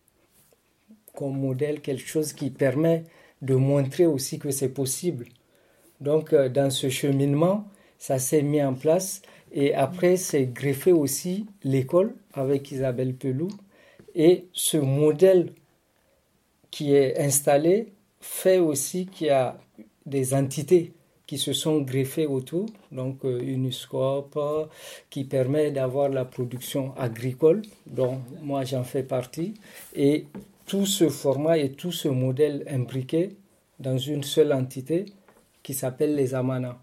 comme modèle, quelque chose qui permet de montrer aussi que c'est possible. Donc, euh, dans ce cheminement, ça s'est mis en place. Et après, c'est greffé aussi l'école avec Isabelle Pelou. Et ce modèle qui est installé fait aussi qu'il y a des entités qui se sont greffées autour. Donc, euh, Uniscope, euh, qui permet d'avoir la production agricole, dont moi j'en fais partie. Et tout ce format et tout ce modèle imbriqué dans une seule entité qui s'appelle les Amanas.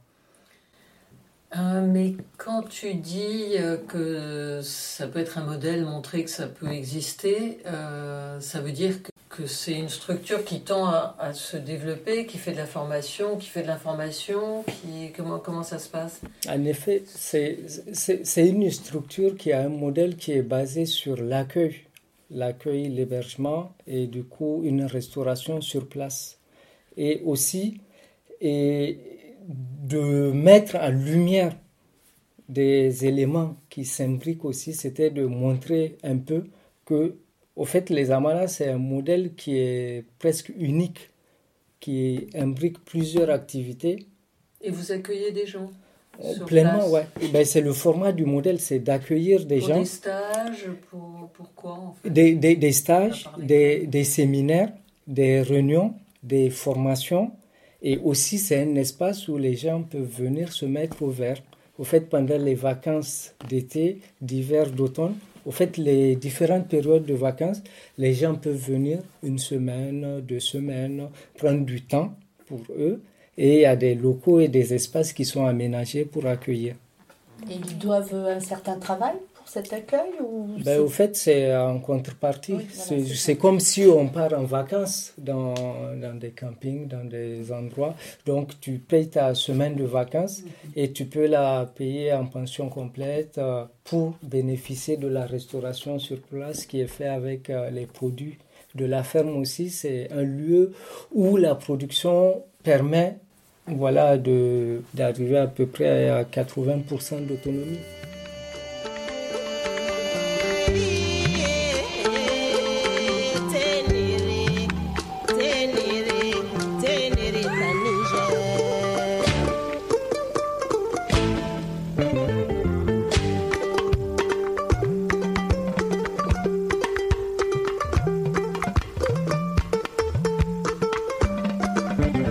Euh, mais quand tu dis euh, que ça peut être un modèle, montrer que ça peut exister, euh, ça veut dire que, que c'est une structure qui tend à, à se développer, qui fait de la formation, qui fait de l'information, qui, comment, comment ça se passe? En effet, c'est, c'est, c'est une structure qui a un modèle qui est basé sur l'accueil, l'accueil, l'hébergement et du coup une restauration sur place. Et aussi, et de mettre en lumière des éléments qui s'imbriquent aussi, c'était de montrer un peu que, au fait, les Amanas, c'est un modèle qui est presque unique, qui imbrique plusieurs activités. Et vous accueillez des gens sur Pleinement, place? oui. Ben, c'est le format du modèle, c'est d'accueillir des pour gens. Des stages, pour, pour quoi en fait? Des, des, des stages, des, des séminaires, des réunions, des formations. Et aussi, c'est un espace où les gens peuvent venir se mettre au vert. Au fait, pendant les vacances d'été, d'hiver, d'automne, au fait, les différentes périodes de vacances, les gens peuvent venir une semaine, deux semaines, prendre du temps pour eux. Et il y a des locaux et des espaces qui sont aménagés pour accueillir. Et ils doivent un certain travail pour cet accueil ou ben, au fait, c'est en contrepartie. Oui, voilà, c'est, c'est, c'est comme si on part en vacances dans, dans des campings, dans des endroits. Donc, tu payes ta semaine de vacances mm-hmm. et tu peux la payer en pension complète euh, pour bénéficier de la restauration sur place qui est fait avec euh, les produits de la ferme aussi. C'est un lieu où la production permet voilà, de, d'arriver à peu près à quatre-vingts pour cent d'autonomie.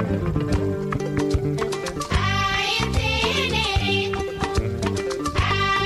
Ah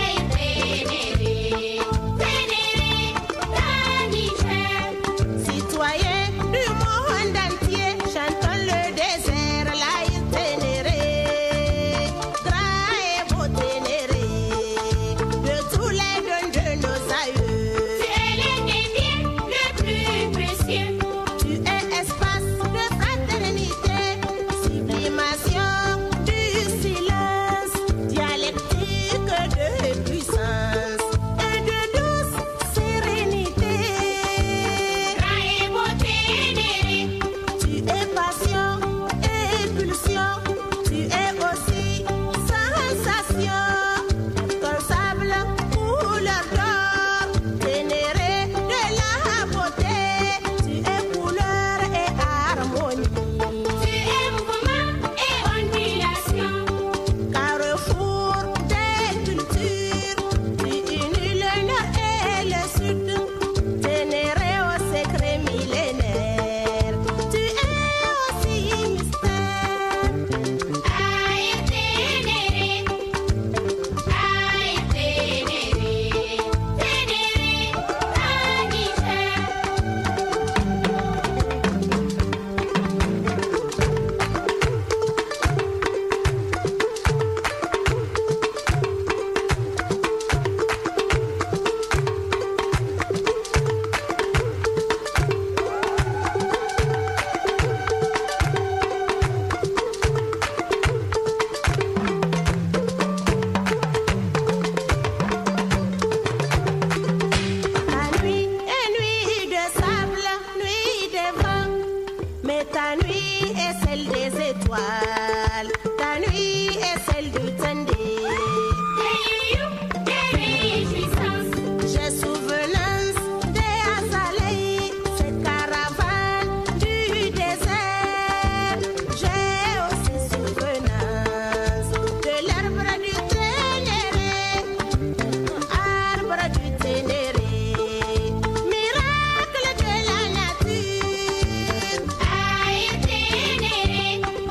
étoiles. Ta nuit est celle du Tendé. J'ai souvenance des Azalées, cette caravane du désert. J'ai aussi souvenance de l'arbre du Ténéré, arbre du Ténéré, miracle de la nature. Aïe Ténéré,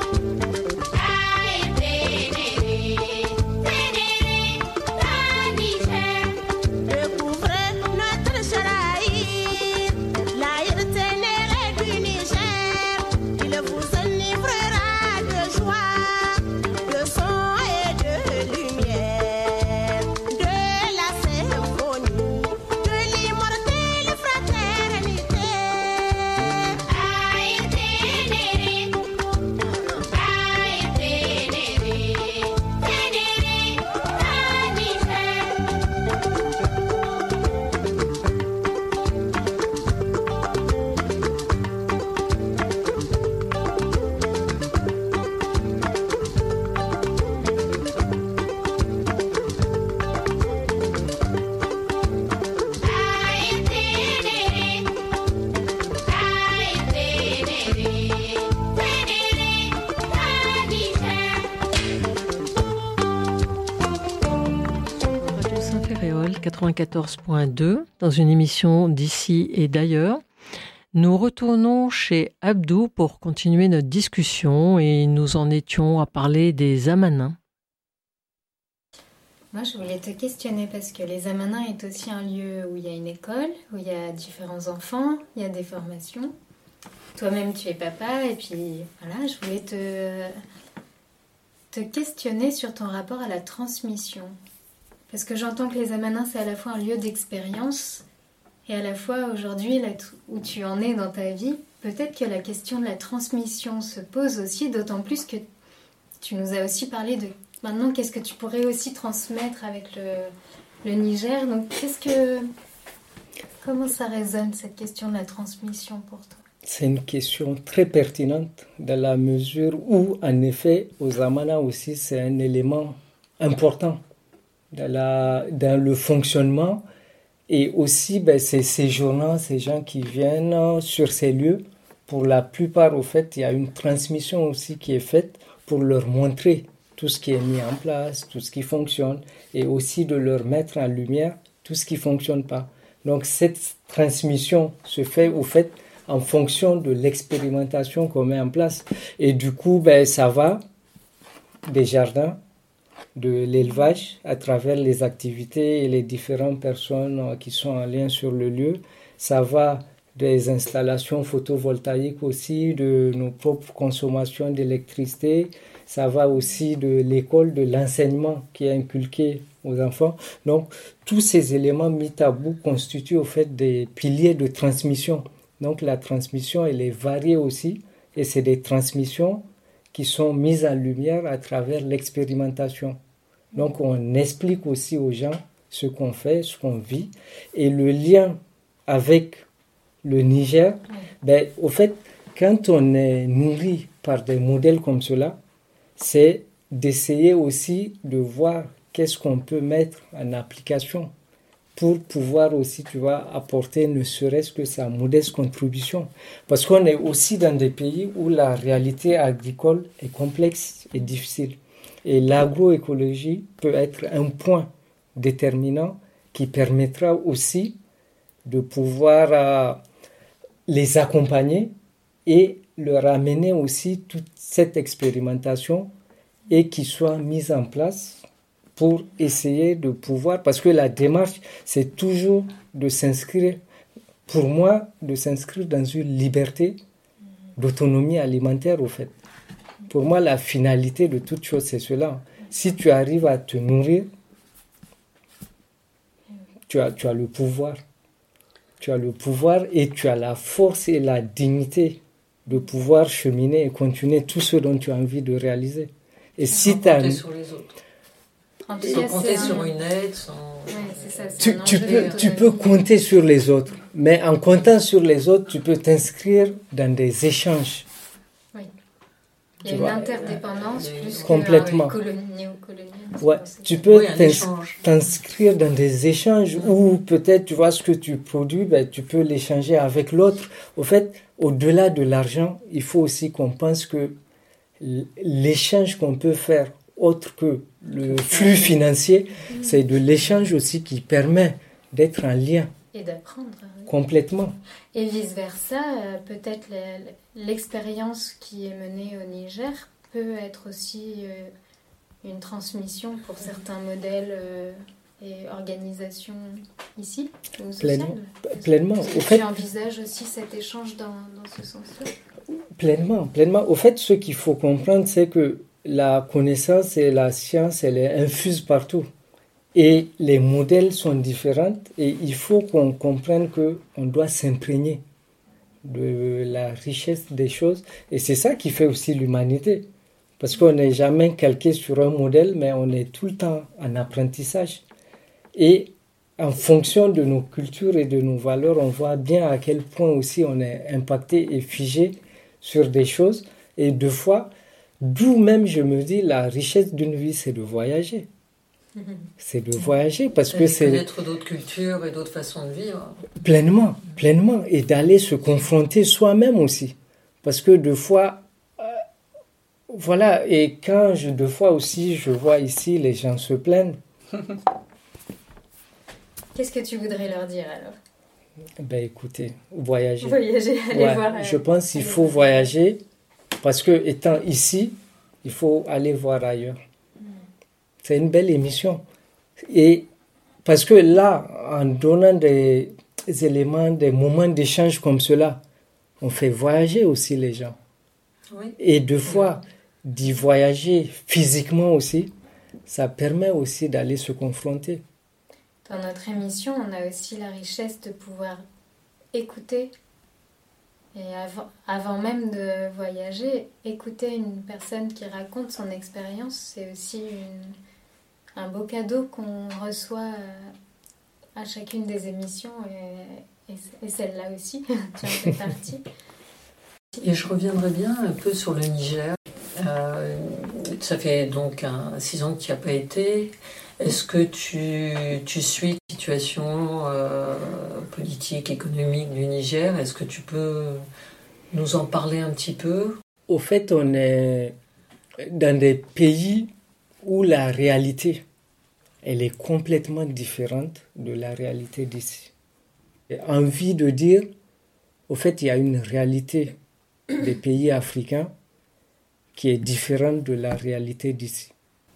aïe Ténéré, Ténéré, ta Niger. Découvrez notre charaïr, l'Aïr Ténéré du Niger. Il vous enivrera de joie, de son et de lumière, de la symphonie, de l'immortelle fraternité. Aïe Ténéré, aïe Ténéré, Ténéré, ta Niger. Aïe Ténéré, aïe Ténéré, Ténéré, ta Niger. Radio Saint-Ferréol quatre-vingt-quatorze point deux, dans une émission d'ici et d'ailleurs. Nous retournons chez Abdou pour continuer notre discussion et nous en étions à parler des Amanins. Moi, je voulais te questionner parce que les Amanins est aussi un lieu où il y a une école, où il y a différents enfants, il y a des formations. Toi-même, tu es papa et puis voilà, je voulais te, te questionner sur ton rapport à la transmission. Parce que j'entends que les Amanins, c'est à la fois un lieu d'expérience et à la fois aujourd'hui, là où tu en es dans ta vie, peut-être que la question de la transmission se pose aussi, d'autant plus que tu nous as aussi parlé de maintenant, qu'est-ce que tu pourrais aussi transmettre avec le, le Niger. Donc, qu'est-ce que, comment ça résonne, cette question de la transmission pour toi? C'est une question très pertinente dans la mesure où, en effet, aux Amanins aussi, c'est un élément important dans, la, dans le fonctionnement. Et aussi, ben, c'est ces séjournants, ces gens qui viennent sur ces lieux. Pour la plupart, au fait, il y a une transmission aussi qui est faite pour leur montrer tout ce qui est mis en place, tout ce qui fonctionne, et aussi de leur mettre en lumière tout ce qui ne fonctionne pas. Donc cette transmission se fait au fait en fonction de l'expérimentation qu'on met en place. Et du coup, ben, ça va des jardins, de l'élevage, à travers les activités et les différentes personnes qui sont en lien sur le lieu. Ça va des installations photovoltaïques aussi, de nos propres consommations d'électricité. Ça va aussi de l'école, de l'enseignement qui est inculqué aux enfants. Donc, tous ces éléments mis à bout constituent au fait des piliers de transmission. Donc, la transmission, elle est variée aussi. Et c'est des transmissions qui sont mises en lumière à travers l'expérimentation. Donc, on explique aussi aux gens ce qu'on fait, ce qu'on vit. Et le lien avec le Niger, ben, au fait, quand on est nourri par des modèles comme cela, c'est d'essayer aussi de voir qu'est-ce qu'on peut mettre en application pour pouvoir aussi, tu vois, apporter ne serait-ce que sa modeste contribution. Parce qu'on est aussi dans des pays où la réalité agricole est complexe et difficile. Et l'agroécologie peut être un point déterminant qui permettra aussi de pouvoir euh, les accompagner et leur amener aussi toute cette expérimentation et qui soit mise en place pour essayer de pouvoir, parce que la démarche, c'est toujours de s'inscrire, pour moi, de s'inscrire dans une liberté d'autonomie alimentaire, au fait. Pour moi, la finalité de toute chose, c'est cela. Si tu arrives à te nourrir, tu as, tu as le pouvoir. Tu as le pouvoir et tu as la force et la dignité de pouvoir cheminer et continuer tout ce dont tu as envie de réaliser. Et sans si tu compter as... sur les autres. En tout Sans cas, compter c'est sur un- une aide, sans... Ouais, c'est ça, c'est Tu, un tu enjeu peux, de- tu peux compter sur les autres, mais en comptant sur les autres, tu peux t'inscrire dans des échanges. Oui. Il y a une interdépendance euh, plus complètement. que euh, néocolonialisme. Ouais, tu peux oui, t'ins- t'inscrire dans des échanges mmh. où peut-être tu vois ce que tu produis, ben, tu peux l'échanger avec l'autre. Au fait, au-delà de l'argent, il faut aussi qu'on pense que l'échange qu'on peut faire autre que le flux financier, mmh. c'est de l'échange aussi qui permet d'être en lien. Et d'apprendre. Complètement. Et vice-versa, euh, peut-être l'expérience qui est menée au Niger peut être aussi euh, une transmission pour certains modèles euh, et organisations ici, ou sociales. Pleinement. Pleinement. Au fait, tu envisages aussi cet échange dans, dans ce sens-là? Pleinement, pleinement. Au fait, ce qu'il faut comprendre, c'est que la connaissance et la science, elle est infuse partout. Et les modèles sont différents et il faut qu'on comprenne qu'on doit s'imprégner de la richesse des choses. Et c'est ça qui fait aussi l'humanité. Parce qu'on n'est jamais calqué sur un modèle, mais on est tout le temps en apprentissage. Et en fonction de nos cultures et de nos valeurs, on voit bien à quel point aussi on est impacté et figé sur des choses. Et deux fois, d'où même je me dis, la richesse d'une vie, c'est de voyager. C'est de voyager parce que c'est connaître d'autres cultures et d'autres façons de vivre. Pleinement, pleinement, et d'aller se confronter soi-même aussi, parce que deux fois, euh, voilà, et quand je deux fois aussi, je vois ici les gens se plaignent. Qu'est-ce que tu voudrais leur dire alors? Ben écoutez, voyager. Voyager, aller ouais, voir. Je pense qu'il faut voyager parce que étant ici, il faut aller voir ailleurs. C'est une belle émission. Et parce que là, en donnant des éléments, des moments d'échange comme cela, on fait voyager aussi les gens. Oui. Et deux fois, d'y voyager physiquement aussi, ça permet aussi d'aller se confronter. Dans notre émission, on a aussi la richesse de pouvoir écouter. Et avant, avant même de voyager, écouter une personne qui raconte son expérience, c'est aussi une... un beau cadeau qu'on reçoit à chacune des émissions et, et, et celle-là aussi, tu en fais partie. Et je reviendrai bien un peu sur le Niger. Euh, ça fait donc un, six ans que tu n'y as pas été. Est-ce que tu, tu suis la situation euh, politique, économique du Niger? Est-ce que tu peux nous en parler un petit peu? Au fait, on est dans des pays où la réalité, elle est complètement différente de la réalité d'ici. J'ai envie de dire, au fait, il y a une réalité des pays africains qui est différente de la réalité d'ici.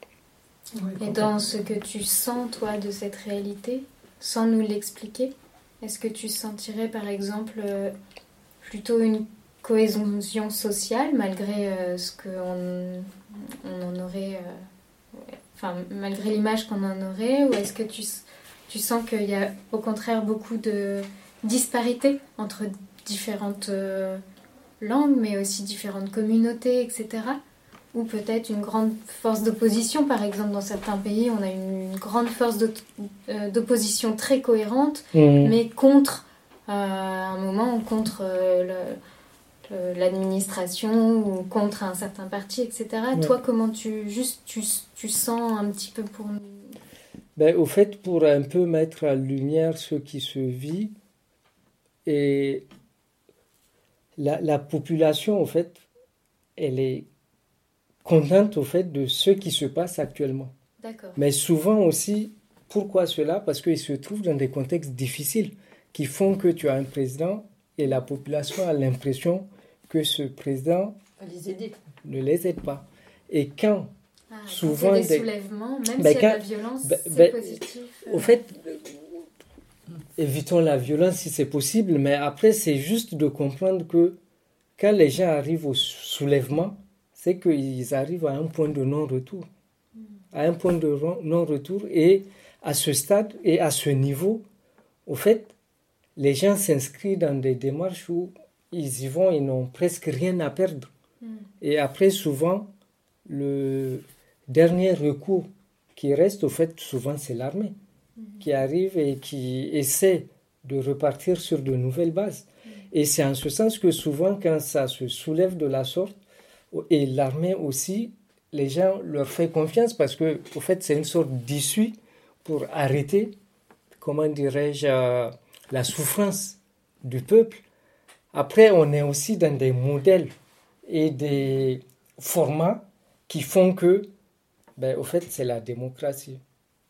Et dans ce que tu sens, toi, de cette réalité, sans nous l'expliquer, est-ce que tu sentirais, par exemple, plutôt une cohésion sociale, malgré euh, ce qu'on on en aurait... Euh, Enfin, malgré l'image qu'on en aurait, ou est-ce que tu, tu sens qu'il y a au contraire beaucoup de disparités entre différentes euh, langues, mais aussi différentes communautés, et cetera. Ou peut-être une grande force d'opposition, par exemple, dans certains pays, on a une, une grande force d'opposition très cohérente, mmh. mais contre, euh, à un moment, contre euh, le... l'administration ou contre un certain parti, et cetera. Ouais. Toi, comment tu juste tu, tu sens un petit peu pour nous? Ben, au fait, pour un peu mettre en lumière ce qui se vit, et la, la population, au fait, elle est contente, au fait, de ce qui se passe actuellement. D'accord. Mais souvent aussi, pourquoi cela? Parce qu'ils se trouvent dans des contextes difficiles qui font que tu as un président et la population a l'impression que ce président les aider. ne les aide pas. Et quand ah, souvent... Quand il y a des, des soulèvements, même ben s'il y a de la violence, ben, c'est ben, positif. Euh... Au fait, évitons la violence si c'est possible, mais après, c'est juste de comprendre que quand les gens arrivent au soulèvement, c'est qu'ils arrivent à un point de non-retour. Mm. À un point de non-retour. Et à ce stade et à ce niveau, au fait, les gens s'inscrivent dans des démarches où ils y vont, ils n'ont presque rien à perdre. Mm. Et après, souvent, le dernier recours qui reste, au fait, souvent, c'est l'armée mm. qui arrive et qui essaie de repartir sur de nouvelles bases. Mm. Et c'est en ce sens que souvent, quand ça se soulève de la sorte, Et l'armée aussi, les gens leur font confiance parce que, au fait, c'est une sorte d'issue pour arrêter, comment dirais-je, euh, la souffrance du peuple. Après, on est aussi dans des modèles et des formats qui font que, ben, au fait, c'est la démocratie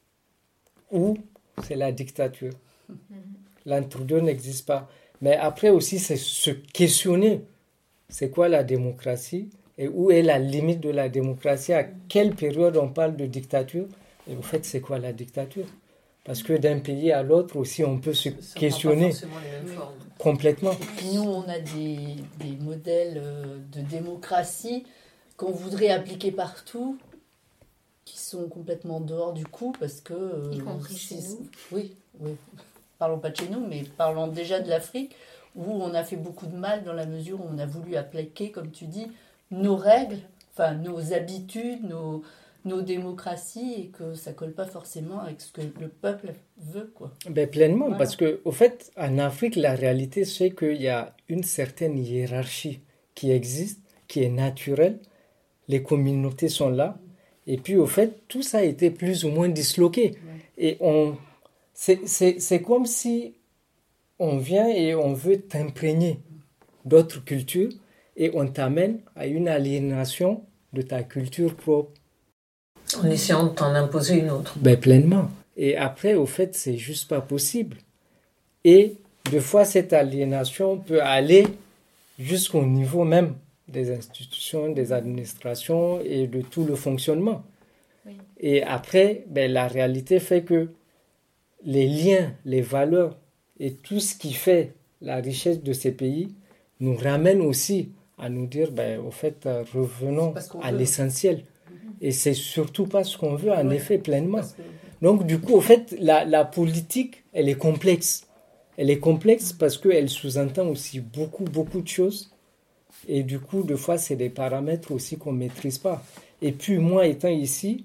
ou c'est la dictature. L'entre-deux n'existe pas. Mais après aussi, c'est se questionner. C'est quoi la démocratie et où est la limite de la démocratie? À quelle période on parle de dictature? Et au fait, c'est quoi la dictature? Parce que d'un pays à l'autre aussi, on peut se Ça questionner prend pas forcément les mêmes formes. complètement. Nous, on a des, des modèles euh, de démocratie qu'on voudrait appliquer partout, qui sont complètement dehors du coup, parce que... euh, Y compris c'est- chez nous. Oui, oui. Parlons pas de chez nous, mais parlons déjà de l'Afrique, où on a fait beaucoup de mal dans la mesure où on a voulu appliquer, comme tu dis, nos règles, enfin nos habitudes, nos, nos démocraties, et que ça colle pas forcément avec ce que le peuple veut, quoi. Ben, pleinement, Voilà. parce que au fait, en Afrique, la réalité, c'est qu'il y a une certaine hiérarchie qui existe, qui est naturelle. Les communautés sont là. Et puis, au fait, tout ça a été plus ou moins disloqué. Et on, c'est, c'est, c'est comme si on vient et on veut t'imprégner d'autres cultures et on t'amène à une aliénation de ta culture propre. En essayant de t'en imposer une autre. Ben, pleinement. Et après, au fait, c'est juste pas possible. Et des fois, cette aliénation peut aller jusqu'au niveau même des institutions, des administrations et de tout le fonctionnement. Oui. Et après, ben, la réalité fait que les liens, les valeurs et tout ce qui fait la richesse de ces pays nous ramène aussi à nous dire, ben, au fait, euh, revenons C'est pas ce qu'on à veut. l'essentiel. Et c'est surtout pas ce qu'on veut, en Ouais. effet, pleinement. Parce que- Donc, du coup, au fait, la, la politique, elle est complexe. Elle est complexe parce qu'elle sous-entend aussi beaucoup, beaucoup de choses. Et du coup, des fois, c'est des paramètres aussi qu'on ne maîtrise pas. Et puis, moi, étant ici,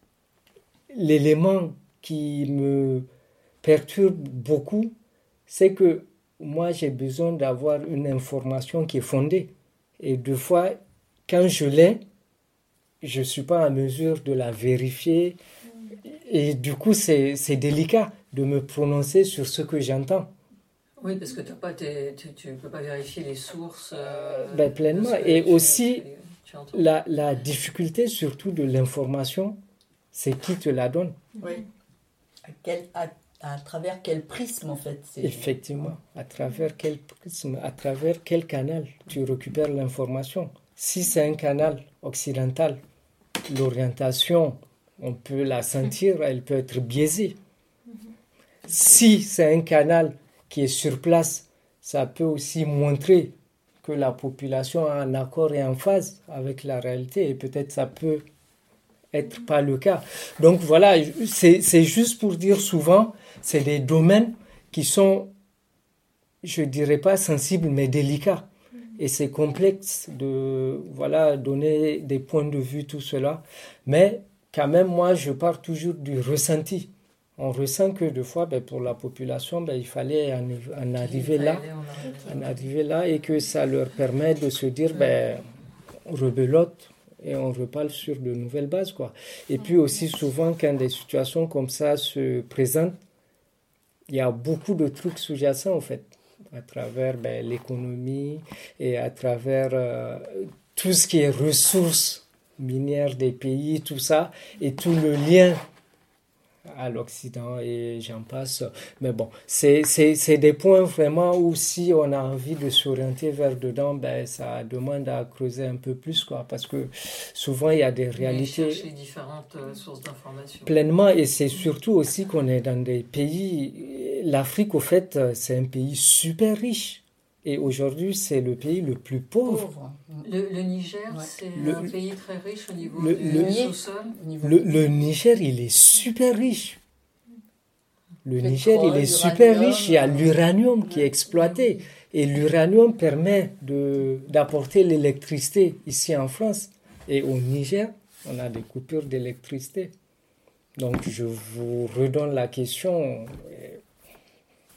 l'élément qui me perturbe beaucoup, c'est que moi, j'ai besoin d'avoir une information qui est fondée. Et des fois, quand je l'ai, je ne suis pas en mesure de la vérifier. Et du coup, c'est, c'est délicat de me prononcer sur ce que j'entends. Oui, parce que t'as pas tes- tu ne peux pas vérifier les sources. euh, Ben, pleinement. de ce que Et tu- aussi, tu- tu entends. La, la difficulté surtout de l'information, c'est qui te la donne. Oui. À, quel, à, à travers quel prisme, en fait c'est... Effectivement, à travers quel prisme, à travers quel canal tu récupères l'information. Si c'est un canal occidental, l'orientation, on peut la sentir, elle peut être biaisée. Si c'est un canal qui est sur place, ça peut aussi montrer que la population est en accord et en phase avec la réalité, et peut-être ça peut être pas le cas. Donc voilà, c'est, c'est juste pour dire souvent, c'est des domaines qui sont, je dirais pas sensibles, mais délicats. Et c'est complexe de voilà, donner des points de vue, tout cela. Mais quand même, moi, je pars toujours du ressenti. On ressent que des fois, ben, pour la population, ben, il fallait en, en arriver là, en arriver là, et que ça leur permet de se dire, ben, on rebelote et on reparle sur de nouvelles bases, quoi. Et puis aussi, souvent, quand des situations comme ça se présentent, il y a beaucoup de trucs sous-jacents, en fait, à travers ben, l'économie et à travers euh, tout ce qui est ressources minières des pays, tout ça, et tout le lien à l'Occident et j'en passe. Mais bon, c'est, c'est, c'est des points vraiment où si on a envie de s'orienter vers dedans, ben, ça demande à creuser un peu plus, quoi, parce que souvent il y a des réalités... chercher différentes euh, sources d'informations. Pleinement, et c'est surtout aussi qu'on est dans des pays... L'Afrique, au fait, c'est un pays super riche. Et aujourd'hui, c'est le pays le plus pauvre. Pauvre. Le, le Niger, Ouais. c'est Le- un pays très riche au niveau le- du le- sous-sol. Au niveau- Le, le Niger, il est super riche. Le Pétrole, Niger, il est super l'uranium, riche. Il y a euh, l'uranium qui est ouais. exploité. Et l'uranium permet de, d'apporter l'électricité ici en France. Et au Niger, on a des coupures d'électricité. Donc, je vous redonne la question.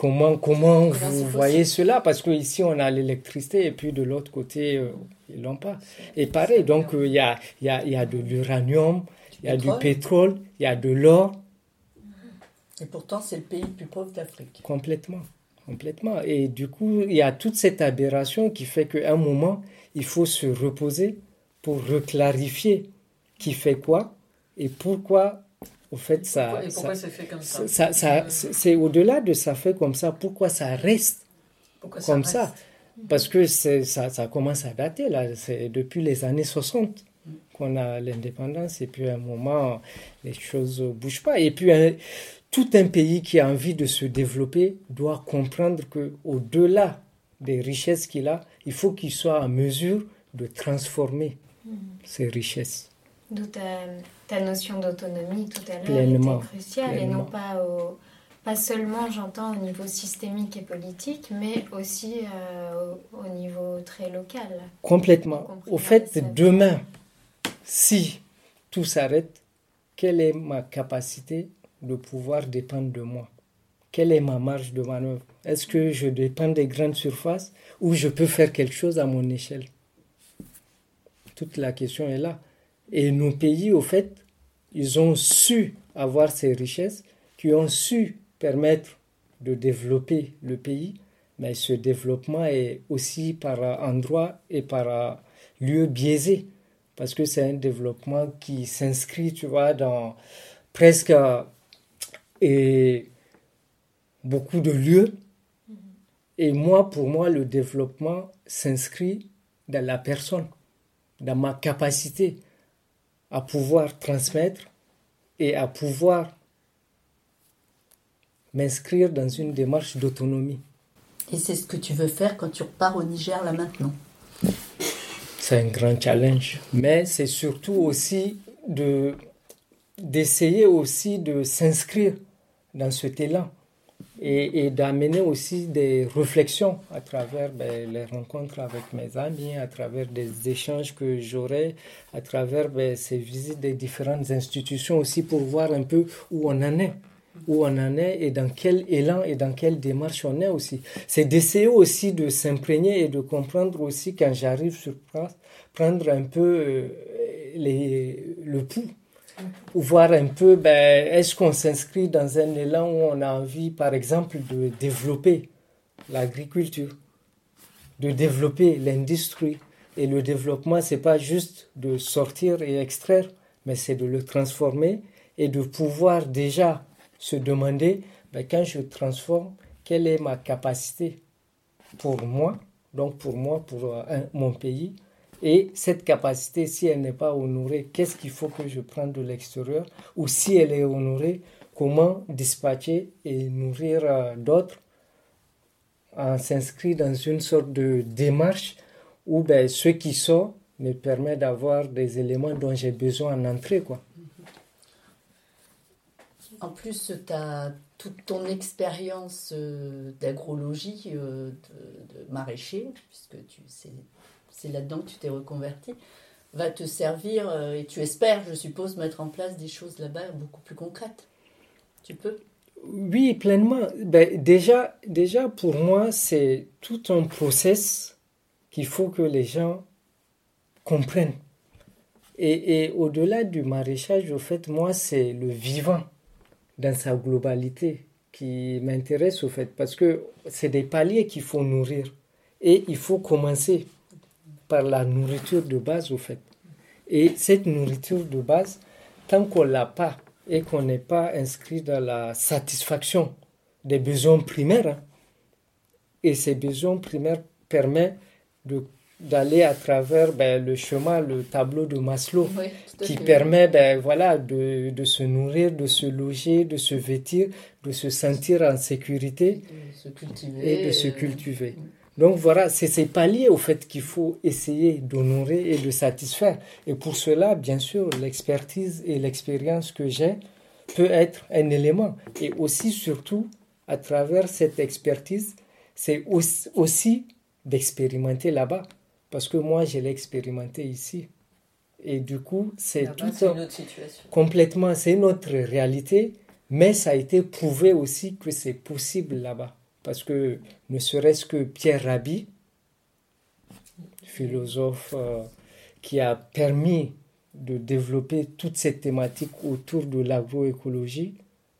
comment, comment vous voyez cela? Parce qu'ici, on a l'électricité et puis de l'autre côté, euh, ils l'ont pas. Et pareil, donc il euh, y, a, y, a, y a de l'uranium, il y a du pétrole, il y a de l'or. Et pourtant, c'est le pays le plus pauvre d'Afrique. Complètement, complètement. Et du coup, il y a toute cette aberration qui fait qu'à un moment, il faut se reposer pour reclarifier qui fait quoi et pourquoi, au fait, ça... Pourquoi, et pourquoi ça, c'est fait comme ça, ça, ça c'est, c'est au-delà de ça fait comme ça, pourquoi ça reste pourquoi comme ça, reste? ça Parce que c'est, ça, ça commence à dater, là. C'est depuis les années soixante qu'on a l'indépendance, et puis à un moment, les choses ne bougent pas. Et puis, un, tout un pays qui a envie de se développer doit comprendre qu'au-delà des richesses qu'il a, il faut qu'il soit en mesure de transformer mmh. ces richesses. D'où ta, ta notion d'autonomie tout à l'heure pleinement, était cruciale, pleinement. Et non pas, au, pas seulement, j'entends, au niveau systémique et politique, mais aussi euh, au, au niveau très local. Complètement. Au fait, demain, si tout s'arrête, quelle est ma capacité de pouvoir dépendre de moi? Quelle est ma marge de manœuvre? Est-ce que je dépends des grandes surfaces ou je peux faire quelque chose à mon échelle? Toute la question est là. Et nos pays, au fait, ils ont su avoir ces richesses qui ont su permettre de développer le pays, mais ce développement est aussi par endroits et par lieux biaisés, parce que c'est un développement qui s'inscrit, tu vois, dans presque et beaucoup de lieux. Et moi, pour moi, le développement s'inscrit dans la personne, dans ma capacité à pouvoir transmettre et à pouvoir m'inscrire dans une démarche d'autonomie. Et c'est ce que tu veux faire quand tu repars au Niger là maintenant? C'est un grand challenge, mais c'est surtout aussi de, d'essayer aussi de s'inscrire dans cet élan et, et d'amener aussi des réflexions à travers ben, les rencontres avec mes amis, à travers des échanges que j'aurai, à travers ben, ces visites des différentes institutions aussi pour voir un peu où on en est, où on en est et dans quel élan et dans quelle démarche on est aussi. C'est d'essayer aussi de s'imprégner et de comprendre aussi quand j'arrive sur place, prendre un peu les, le pouls. Ou voir un peu, ben, est-ce qu'on s'inscrit dans un élan où on a envie, par exemple, de développer l'agriculture, de développer l'industrie. Et le développement, ce n'est pas juste de sortir et extraire, mais c'est de le transformer et de pouvoir déjà se demander, ben, quand je transforme, quelle est ma capacité pour moi, donc pour moi, pour un, mon pays. Et cette capacité, si elle n'est pas honorée, qu'est-ce qu'il faut que je prenne de l'extérieur? Ou si elle est honorée, comment dispatcher et nourrir euh, d'autres en s'inscrit dans une sorte de démarche où ben, ce qui sort me permet d'avoir des éléments dont j'ai besoin en entrée, quoi. En plus, tu as toute ton expérience euh, d'agrologie, euh, de, de maraîcher, puisque tu sais... c'est là-dedans que tu t'es reconverti, va te servir, euh, et tu espères, je suppose, mettre en place des choses là-bas beaucoup plus concrètes. Tu peux? Oui, pleinement. Ben, déjà, déjà, pour moi, c'est tout un process qu'il faut que les gens comprennent. Et, et au-delà du maraîchage, au fait, moi, c'est le vivant dans sa globalité qui m'intéresse, au fait, parce que c'est des paliers qu'il faut nourrir. Et il faut commencer par la nourriture de base, au fait. Et cette nourriture de base, tant qu'on ne l'a pas et qu'on n'est pas inscrit dans la satisfaction des besoins primaires, hein, et ces besoins primaires permettent de, d'aller à travers ben, le chemin, le tableau de Maslow, oui, qui fait. permet ben, voilà, de, de se nourrir, de se loger, de se vêtir, de se sentir en sécurité de se cultiver, et de se cultiver. Euh... Donc voilà, c'est ces paliers au fait qu'il faut essayer d'honorer et de satisfaire. Et pour cela, bien sûr, l'expertise et l'expérience que j'ai peut être un élément. Et aussi, surtout, à travers cette expertise, c'est aussi, aussi d'expérimenter là-bas. Parce que moi, je l'ai expérimenté ici. Et du coup, c'est là-bas, tout c'est un... une autre situation. Complètement, c'est notre réalité. Mais ça a été prouvé aussi que c'est possible là-bas. Parce que ne serait-ce que Pierre Rabhi, philosophe euh, qui a permis de développer toute cette thématique autour de l'agroécologie,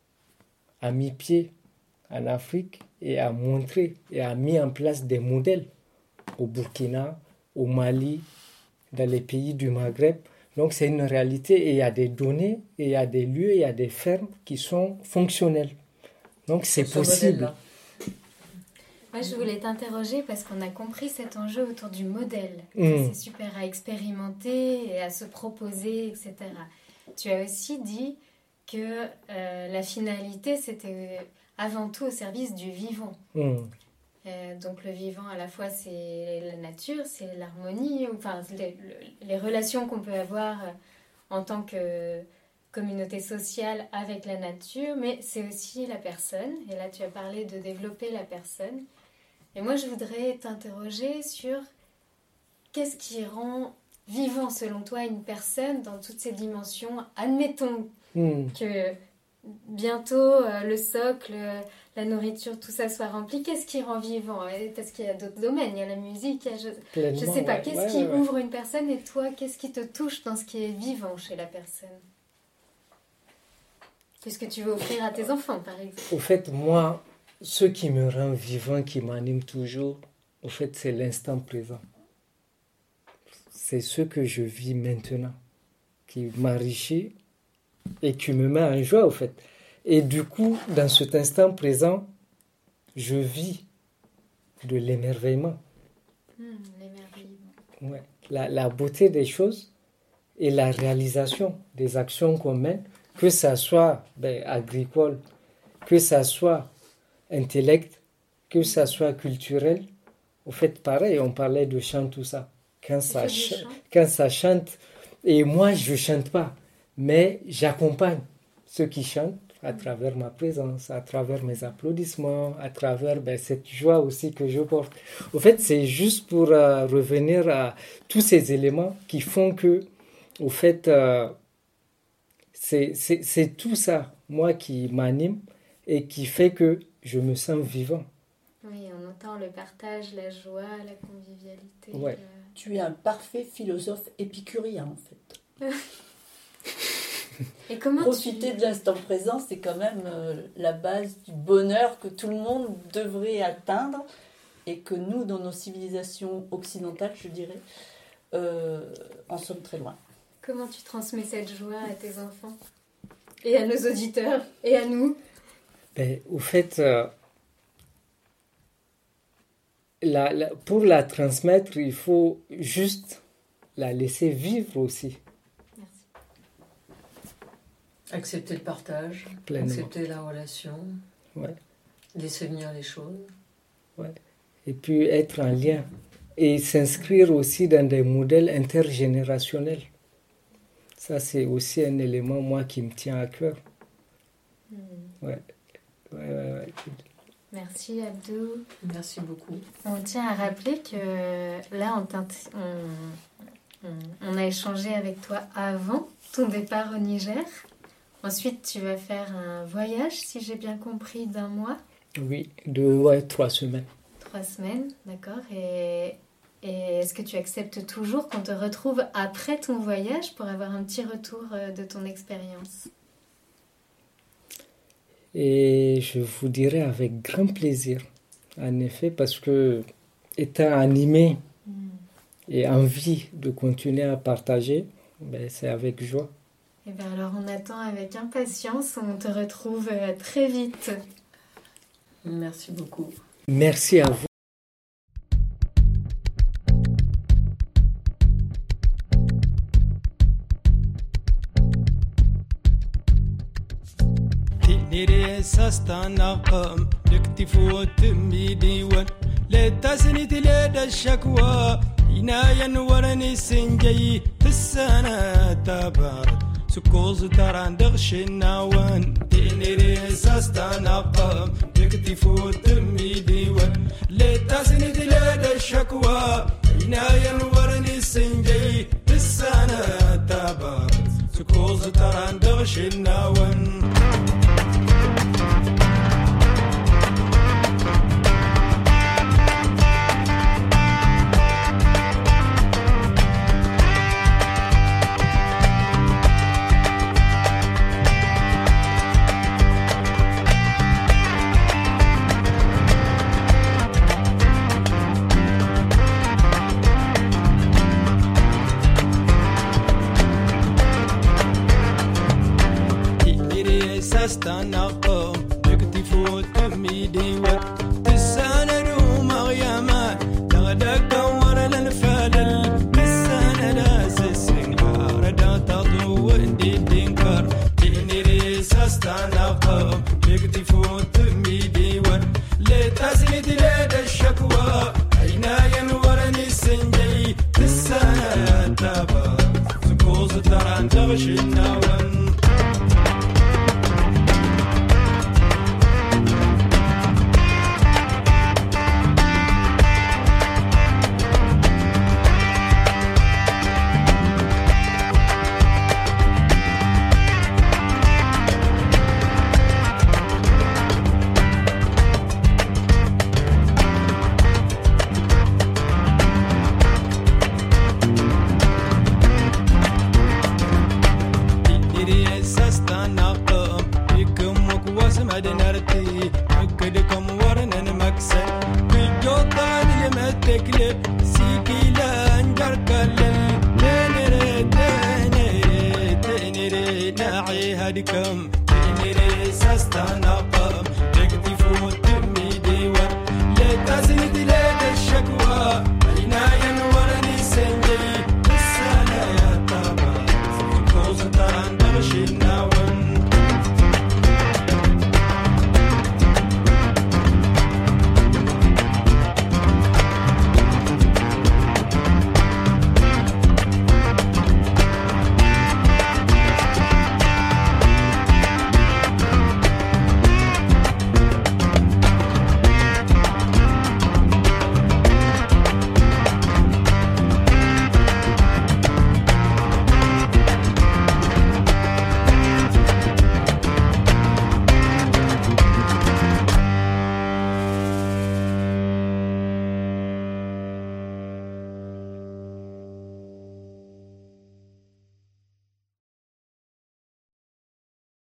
a mis pied en Afrique et a montré et a mis en place des modèles au Burkina, au Mali, dans les pays du Maghreb. Donc c'est une réalité et il y a des données, et il y a des lieux, et il y a des fermes qui sont fonctionnelles. Donc c'est Ce possible. modèle-là. Moi, je voulais t'interroger parce qu'on a compris cet enjeu autour du modèle. Mm. C'est super à expérimenter et à se proposer, et cetera. Tu as aussi dit que euh, la finalité, c'était avant tout au service du vivant. Mm. Euh, donc le vivant, à la fois, c'est la nature, c'est l'harmonie, enfin les, les relations qu'on peut avoir en tant que communauté sociale avec la nature, mais c'est aussi la personne. Et là, tu as parlé de développer la personne. Et moi, je voudrais t'interroger sur qu'est-ce qui rend vivant, selon toi, une personne dans toutes ses dimensions. Admettons Mm. que bientôt euh, le socle, euh, la nourriture, tout ça soit rempli. Qu'est-ce qui rend vivant? Parce qu'il y a d'autres domaines, il y a la musique, il y a, je Pleinement, je sais pas, ouais, qu'est-ce ouais, qui ouais, ouais. ouvre une personne et toi, qu'est-ce qui te touche dans ce qui est vivant chez la personne? Qu'est-ce que tu veux offrir à tes enfants, par exemple? Au fait, moi, ce qui me rend vivant, qui m'anime toujours, au fait, c'est l'instant présent. C'est ce que je vis maintenant, qui m'enrichit et qui me met en joie, au fait. Et du coup, dans cet instant présent, je vis de l'émerveillement. Mmh, l'émerveillement. Ouais. La, la beauté des choses et la réalisation des actions qu'on mène, que ça soit ben, agricole, que ça soit intellect, que ça soit culturel. Au fait, pareil, on parlait de chant, tout ça. Quand ça, ch- quand ça chante, et moi, je ne chante pas, mais j'accompagne ceux qui chantent à travers ma présence, à travers mes applaudissements, à travers ben, cette joie aussi que je porte. Au fait, c'est juste pour euh, revenir à tous ces éléments qui font que, au fait, euh, c'est, c'est, c'est tout ça, moi, qui m'anime et qui fait que je me sens vivant. Oui, on entend le partage, la joie, la convivialité. Ouais. le- Tu es un parfait philosophe épicurien, en fait. Et comment Profiter tu... de l'instant présent, c'est quand même euh, la base du bonheur que tout le monde devrait atteindre et que nous, dans nos civilisations occidentales, je dirais, euh, en sommes très loin. Comment tu transmets cette joie à tes enfants? Et à nos auditeurs? Et à nous? Ben, au fait, euh, la, la- pour la transmettre, il faut juste la laisser vivre aussi. Merci. Accepter le partage, Pleinement. accepter la relation, Ouais. laisser venir les choses. Et puis être en lien. Et s'inscrire aussi dans des modèles intergénérationnels. Ça, c'est aussi un élément, moi, qui me tient à cœur. Hmm. Ouais. Ouais, ouais, ouais. Merci Abdou. Merci beaucoup. On tient à rappeler que là, on, t'int- on, on- on a échangé avec toi avant ton départ au Niger. Ensuite, tu vas faire un voyage, si j'ai bien compris, d'un mois, Oui, de ouais, trois semaines. trois semaines, d'accord. Et, et est-ce que tu acceptes toujours qu'on te retrouve après ton voyage pour avoir un petit retour euh, de ton expérience? Et je vous dirai avec grand plaisir, en effet, parce que étant animé Hmm. et envie de continuer à partager, ben, c'est avec joie. Eh bien alors, on attend avec impatience. On te retrouve euh, très vite. Merci beaucoup. Merci à vous. نيري ساستنقم لكتفو تمي ديوان لتسنيت لدى الشكوى عنايا ورني سنجي في السنة تبارد سكوز تران دغش النوان نيري ساستنقم لكتفو تمي ديوان لتسنيت لدى الشكوى عنايا ورني سنجي في السنة تبارد سكوز تران دغش النوان تكلب سيكيلا انجركلل تنري تنري تنري ناعي هدكم تنري سستانا